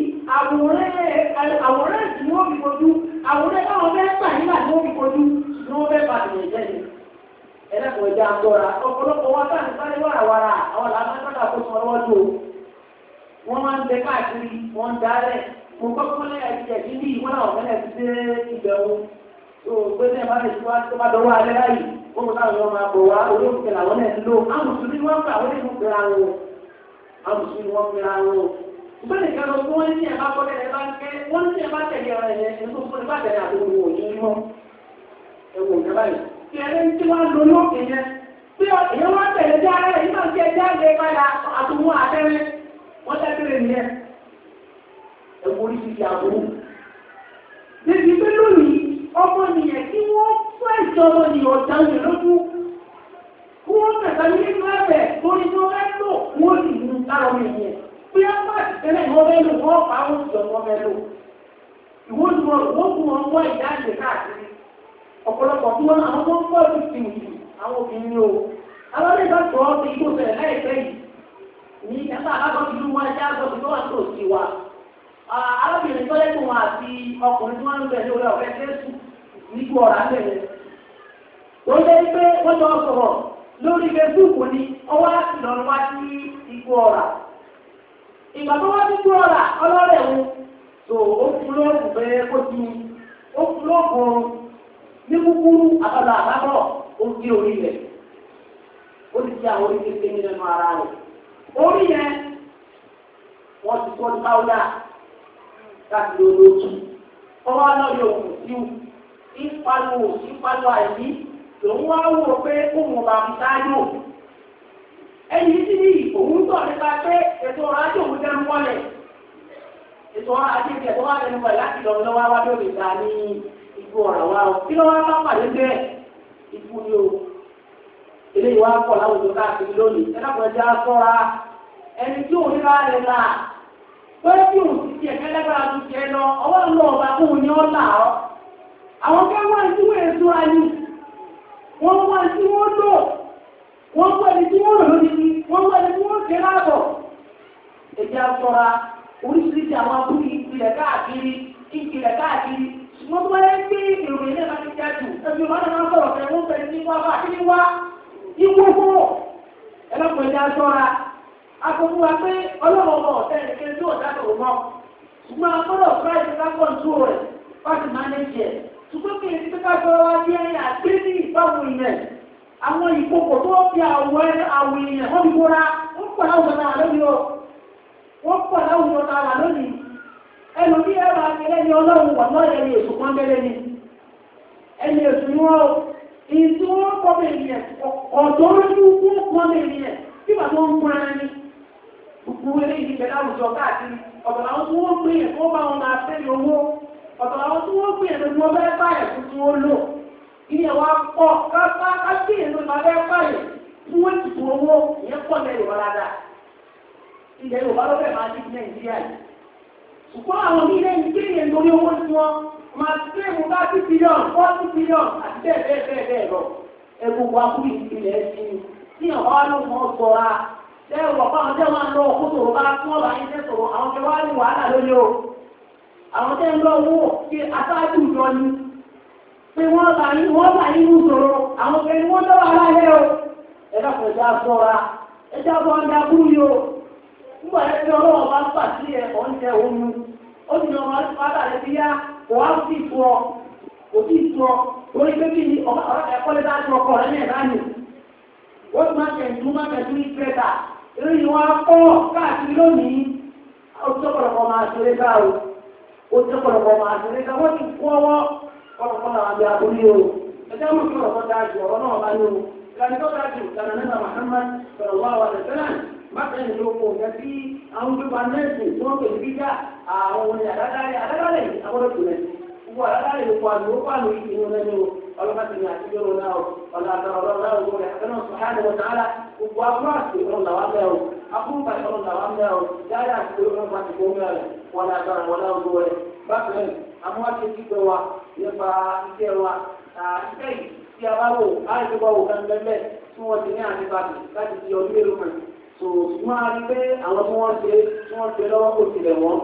àwòrán ẹ̀sìn ni wọ́n fi kojú àwòrán táwọn fẹ́ gbà nígbà tí wọ́n fi kojú ni wọ́n fẹ́ bàtì ẹ̀jẹ̀ ni ẹlẹ́kùn ẹja àgbọ̀ra ọ̀pọ̀lọpọ̀ wọn sáà ní sáré wàràwàrà àwọn làwọn sábà kó sọ lọ́wọ́ tó wọ́n máa ń bẹ káàkiri wọ́n ń darẹ̀ mo kọ́kọ́ lẹ́yà ìjẹ̀ níbí ìwọ́n náà fẹ́lẹ̀ ti dé ìbẹ̀wò tó gbé ní ẹ̀bá lè tó wá tó bá dọwọ́ alẹ́ láyìí wọ́n mú táwọn ọmọ àbọ̀ wá orí òkè làwọn náà ń lò àwọn mùsùlùmí wọ́n fẹ́ àwọn ènìyàn fẹ́ra wọn àwọn mùsùlùmí wọ́n fẹ́ra wọn ìgbẹ́ nìkan lọ fún wọn ní ẹ̀bá kọ́kẹ́ ẹ̀bá ń kẹ́ wọ́n ní ẹ̀bá tẹ̀lé ọ̀rọ̀ ẹ̀yẹ ẹ̀sùn fún ẹ̀bá tẹ̀lé àtòwò òní mọ́ ẹ̀wọ̀n ìjọba yìí tí ẹni tí wọ́n lò lókè yẹn tí èèyàn wá tẹ̀lé tí ara rẹ̀ nígbà tí ẹjẹ́ àgbẹ̀ padà àtòwò àtẹ́rẹ́ wọ́n tẹ́tẹ́rẹ́ nìyẹn ẹ̀wọ̀n oríṣiríṣi àbúrú. Débi pé lónìí ọmọ nìyẹn tí wọ́n fún ẹ̀jọ́ ọmọ nìyẹn ọ̀dà yẹn lójú kí wọ́n tẹ̀sán ní nínú ẹ̀bẹ̀ lórí tí wọ́n fẹ́ lò wọ́n sì mú lára ọmọ ìyẹn bí wọ́n bá ti tẹ́lẹ̀ ní wọ́n fẹ́ lò wọ́n pa àwọn ìjọ wọn fẹ́ lò ìwọ́n tí wọ́n fún wọn wọ́n ìdáǹdè káàkiri ọ̀pọ̀lọpọ̀ tí wọ́n àwọn tó ń pọ̀ sí ti wùdù àwọn obìnrin o alọ́lẹ́ bá tọ́ ọ́ sí igbó bẹ̀rẹ̀ láìpẹ́ yìí ní ẹ̀ka alábọ́sílú wọn ajá gbọ́dọ̀ tó wà tó sí wa arábìnrin tó lẹ́kùn wọn àti ọkùnrin tí wọ́n ń bẹ̀ lórí ọ̀fẹ́ jésù nígbó ọ̀rá bẹ̀rẹ̀ ó jẹ́ pé wọ́n jọ sọ̀rọ̀ lórí Facebook ni ọwọ́ àti lọ́nà wá sí ikú ọ̀rà ìgbà tó wá sí ikú ọ̀rà ọlọ́rẹ̀ wo tó ó fún lóògùn bẹ́ẹ̀ kó ti ó fún lóògùn ní kúkúrú àbálà àbábọ̀ ó gé orí rẹ̀ ó ti ṣe àwọn orí kékeré nínú ara rẹ̀ orí yẹn wọ́n ti kọ́ ní páúdà láti lóòótú ọwọ́ lọ́yọ̀ òkú síwù ìpariwo ìpariwo àìní lòun wá wò pé òun ọba fi sáájú ẹni tí ní òun tọ̀ nípa pé ètò ọrọ̀ ajé òun jẹun wọlé ètò ọrọ̀ ajé ìjẹ́ tó wà lẹ́nu pẹ̀lú láti lọ lọ́wọ́ wá lórí ìta ní ikú ọ̀rọ̀ wa o kí lọ́wọ́ bá pàdé bẹ́ẹ̀ ikú ni o eléyìí wá pọ̀ láwùjọ káàkiri lónìí ẹ dákun ẹjẹ́ sọ́ra ẹni tí òun nípa rẹ̀ là pé bí òun ti tiẹ̀ kẹ́lẹ́gbẹ̀rẹ́ tó tiẹ̀ lọ ọwọ́ ńlọ ọba fóun ni ọ́ là ọ́ àwọn kẹ́wọ́n tí wọ́n èso ayé wọ́n wá tí wọ́n lò wọ́n wá ní tí wọ́n lò lódìdí wọ́n wá ní tí wọ́n ṣe láàbọ̀ èdè àtọ́ra oríṣiríṣi àwọn abúlé ìpìlẹ̀ káàkiri ìpìlẹ̀ káàkiri ṣùgbọ́n tó wáyé gbé ìròyìn ilé láti jáde ẹbí wọn náà sọ̀rọ̀ fẹ́ wọ́n fẹ́ ní wá bá kí wá ìwó fún ẹlọ́pọ̀ èdè àtọ́ra akọ̀kọ̀ wa pé ọlọ́wọ́ bọ̀ ọ̀tẹ́ ẹ̀kẹ́ tí ò dákọ̀ mọ́ ṣùgbọ́n akọ́dọ̀ fúráìsì lápọ̀ ń tó rẹ̀ fásitì mánéjì ẹ̀ ṣùgbọ́n kí èsì pípa sọ wá bí ẹni àgbé ní ìbáwò ìyẹn àwọn ìkókò tó fi àwọ̀ àwọ̀ ìyẹn wọ́n fi kóra wọ́n pọ̀ láwùjọ náà lónìí o wọ́n pọ̀ láwùjọ náà lónìí ẹnu bí ẹ̀rọ akẹ́lẹ́ ní ọlọ́run wà náà ẹni èṣù kan bẹ́lẹ́ ni ẹni èṣù ni wọ́n ìyí tí wọ́n kọ́ bẹ́ẹ̀ ni ọ̀dọ́ lójú wọ́n kọ́ bẹ́ẹ̀ ni bí bàtà wọn kúra ní gbogbo eléyìí bẹ̀rẹ̀ láwùjọ káàkiri ọ̀dọ̀ àwọn tí wọ́n gbé yẹn tó bá wọn máa fẹ́ owó ọ̀dọ̀ àwọn tí wọ́n gbé yẹn tó bẹ́ẹ̀ báyẹ̀ fún tí wọ́n lò ilé wa pọ̀ kápá kápí yẹn tó bá bẹ́ẹ̀ báyẹ̀ fún wọ́n ti fún owó ìyẹn pọ̀ lẹ́ Yorùbá dáadáa ilẹ̀ Yorùbá ló bẹ̀ máa di Nàìjíríà yìí ṣùgbọ́n àwọn ilé ìgbé yẹn lórí owó tí wọ́n máa tẹ́ mu bá two billion forty billion àti bẹ́ẹ̀ bẹ́ẹ̀ bẹ́ẹ̀ bẹ́ẹ̀ lọ ẹgbẹ́ wa kú ìpìlẹ̀ ẹ̀sìn tí àwọn alóhùn ọ̀sọ̀ra tẹ́ wọ̀ fún àwọn tẹ́ wọn lọ kó sọ̀rọ̀ bá tún ọ̀rọ̀ ayé tẹ́ sọ̀rọ̀ àwọn tẹ́ wá ní wàhálà lórí o àwọn tẹ́ ń lọ owó kí aṣáájú ìjọ ni pé wọ́n bá yín wọ́n bá yín mú sọ̀rọ̀ àwọn tẹ́ ni wọ́n lọ́wọ́ aláyẹ o ẹ̀dá kò já sọ̀ra ẹ̀dá bọ́ ń dákú yìí o nígbà tí ọlọ́wọ́ bá ń pà sí ẹ̀ ọ̀ ń tẹ òun ó ti lọ́wọ́ pátá rẹ̀ ti yá kò wá sí ìtọ́ kò sí ìtọ́ lórí pé kí ni ẹ̀kọ́ lé dájú ọkọ̀ rẹ̀ ní ẹ̀dá nì wọ́n ti máa ń tẹ̀sí máa ń tẹ̀sí ní pẹ́ta ìròyìn wọn kọ́ káàkiri lónìí ó ti ọ̀pọ̀lọpọ̀ máa ṣeré ká o ó ti ọ̀pọ̀lọpọ̀ máa ṣeré ká wọ́n ti kú ọwọ́ ọ̀pọ̀lọpọ̀ náà àbí abúlé o ẹgbẹ́ mú kí ọ̀rọ̀ dájú ọ̀rọ̀ náà bá ní o ìlànà tó dájú ìlànà nígbà Muhammad sallallahu alaihi wasallam mákàlẹ́ ní oko ọ̀gá sí àwọn gbígbà nẹ́ẹ̀sì tí wọ́n pè ní bíjà àwọn òní àdádálẹ̀ àdádálẹ̀ àwọn ìpìlẹ̀ gbogbo àdádálẹ̀ ló kọ́ àmì ó kọ́ àmì ìpinnu lẹ́nu ọlọ́mọdé ní àti yóò náà ọ̀làdà ọlọ́lá ògbó rẹ̀ àtẹnà sọ̀hánì wọn tààlà gbogbo abúlásì ọlọ́lá wa mẹ́ o abúlùbà ọlọ́lá wa mẹ́ o dáadáa àti ọlọ́lá ti kó mẹ́ rẹ̀ wọn àtà ọlọ́lá ògbó rẹ̀ bákan náà àwọn àti kíkẹ́ wa nípa iṣẹ́ wa iṣẹ́ yìí tí a bá wò láti bá wò kánbẹ́lẹ́ tí wọ́n ti ní àtibàdì láti di ọdún èrò kan tó ṣùgbọ́n a rí pé àwọn tí wọ́n ṣe tí wọ́n ṣe lọ́wọ́ kò tilẹ̀ wọ́n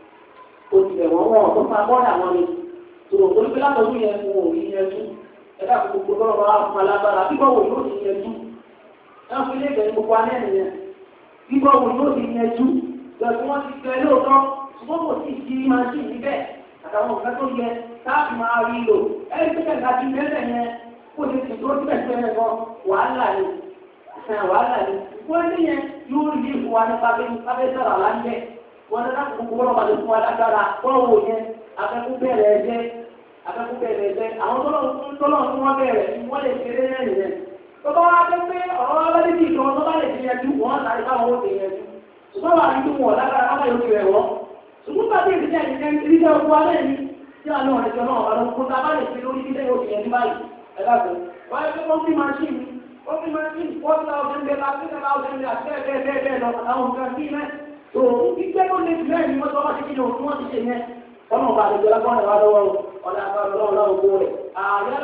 kò tilẹ̀ wọ́n wọ́n tó máa bọ́ọ̀dà wọn ni tó olùgbé látọ̀dún yẹn fún òun yẹn tún ẹ̀dá gbogbo lọ́rọ̀ bá fún alágbára bíbọ̀ wò yóò ti yẹn tún náà fún ilé ìgbẹ̀rún gbogbo alẹ́ nìyẹn bíbọ̀ wò yóò ti yẹn tún lọ́sí wọ́n ti fẹ́ lóòótọ́ ṣùgbọ́n kò sí ìdí máa ṣì níbẹ̀ àtàwọn òfin tó yẹ káàkiri máa rí lò ẹ̀rí pé kẹ̀kẹ́ àti mẹ́lẹ̀ yẹn kó ti ti tó síbẹ̀ síbẹ̀ yẹn gan wàhálà ni wàhálà ni wọ́n ní yẹn yóò rí ìfún wa nípa pé sọ̀rọ̀ àlàńjẹ́ wọ́n ní láti gbogbo lọ́wọ́ àti fún wa lágbára bọ́ọ̀wò yẹn afẹ́kú bẹ̀rẹ̀ ẹ̀jẹ̀ afẹ́kú bẹ̀rẹ̀ ẹ̀jẹ̀ àwọn tọ́lọ́ tí wọ́n bẹ̀rẹ̀ wọ́n lè ṣeré lẹ́yìn rẹ̀ tó bá wá pé pé ọ̀rọ̀ abẹ́lé bí ìjọba tó bá lè fi yẹjú wọ́n láti báwọn ó ti yẹjú ṣùgbọ́n wà ní wọn lágbára wọn yóò fi rẹ̀ wọ́n ṣùgbọ́n bá dé ìdíjẹ́ ìdíjẹ́ ìdíjẹ́ ogun alẹ́ ní tí a náà ẹ̀jọ̀ náà wà lọ́wọ́ kó tá a bá lè fi lórí ilé yóò fi yẹn ní báyìí ẹ̀dá tó wáyé pé wọ́n fi máṣíìnì wọ́n fi máṣíìnì four thousand bẹ́ẹ̀ láti ten thousand àti bẹ́ẹ̀ bẹ́ẹ̀ bẹ́ẹ̀ lọ àwọn nǹkan bí mẹ́ tó ìgbẹ́ tó lè fi mẹ́rin ni wọ́n tọ́ wá sí kí ni wọ́n ti ṣe yẹn ọlọ́run bá àlejò lágbọ́n rẹ̀ wá lọ́wọ́ ọ̀dà àbára ọlọ́run láwọn owó rẹ̀ àyálà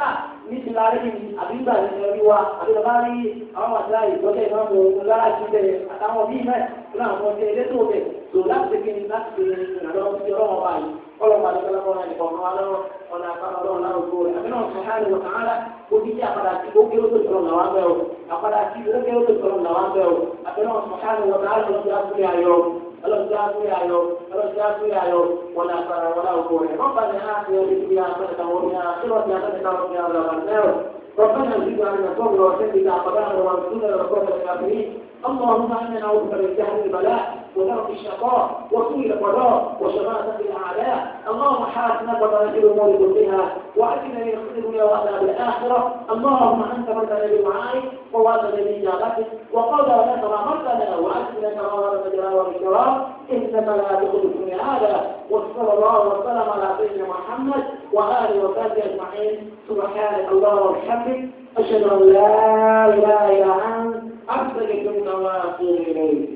ní ti lárí àbígbà ní orí wa àbí lọ bá rí àwọn àdá ìgbọ́jẹ́ ìmọ̀ òun lára ti bẹ̀rẹ̀ àtàwọn bíi mẹ́ fún àwọn ọmọdé elétò bẹ̀ tó láti ṣe kíni láti ṣe ìrànlọ́wọ́ sí ọlọ́wọ́ báyìí ọlọ́wọ́ àti ọlọ́wọ́ náà nìkan kan wá lọ́wọ́ ọ̀nà àpárá ọlọ́wọ́ lárúgbó rẹ̀ àbí náà sọ̀hánì wọ̀ sàhánà ó ti jẹ́ àpàdà tí ó kéré tó sọ̀rọ̀ làwọn bẹ̀ ọ́ àpàdà tí ó kéré tó sọ̀rọ̀ làwọn bẹ̀ ọ́ àbí náà sọ̀hánì wọ̀ sàhánà ló ti àkúrẹ́ ayọ̀ ọlọ́dún àkúrẹ́ ayọ̀ ọlọ́dún àkúrẹ́ ayọ̀ wọn àpàrà wọn lárúgbó rẹ̀ rọ́bà ní àkúrẹ́ ìdílé àpẹẹrẹ àwọn omi àkúrẹ́ ọ̀dún àpẹẹrẹ àwọn omi àlọ́ ربنا زد عنا الصبر وثبت اقدامنا وانصرنا على القوم الكافرين اللهم انا نعوذ بك من جهل البلاء ودرك الشقاء وسوء القضاء وشماتة الاعداء اللهم حاسنا وبارك الامور كلها واعتنا من خير الدنيا وعذاب الاخره اللهم انت من كان بدعائك ووعدنا باجابتك وقال لك رحمتنا واعتنا كما ورد الجلال والاكرام انك لا تخلف هذا وصلى الله وسلم على سيدنا محمد واله وصحبه اجمعين سبحانك اللهم وبحمدك أشهد أن لا إله إلا أنت أستغفرك وأتوب إليك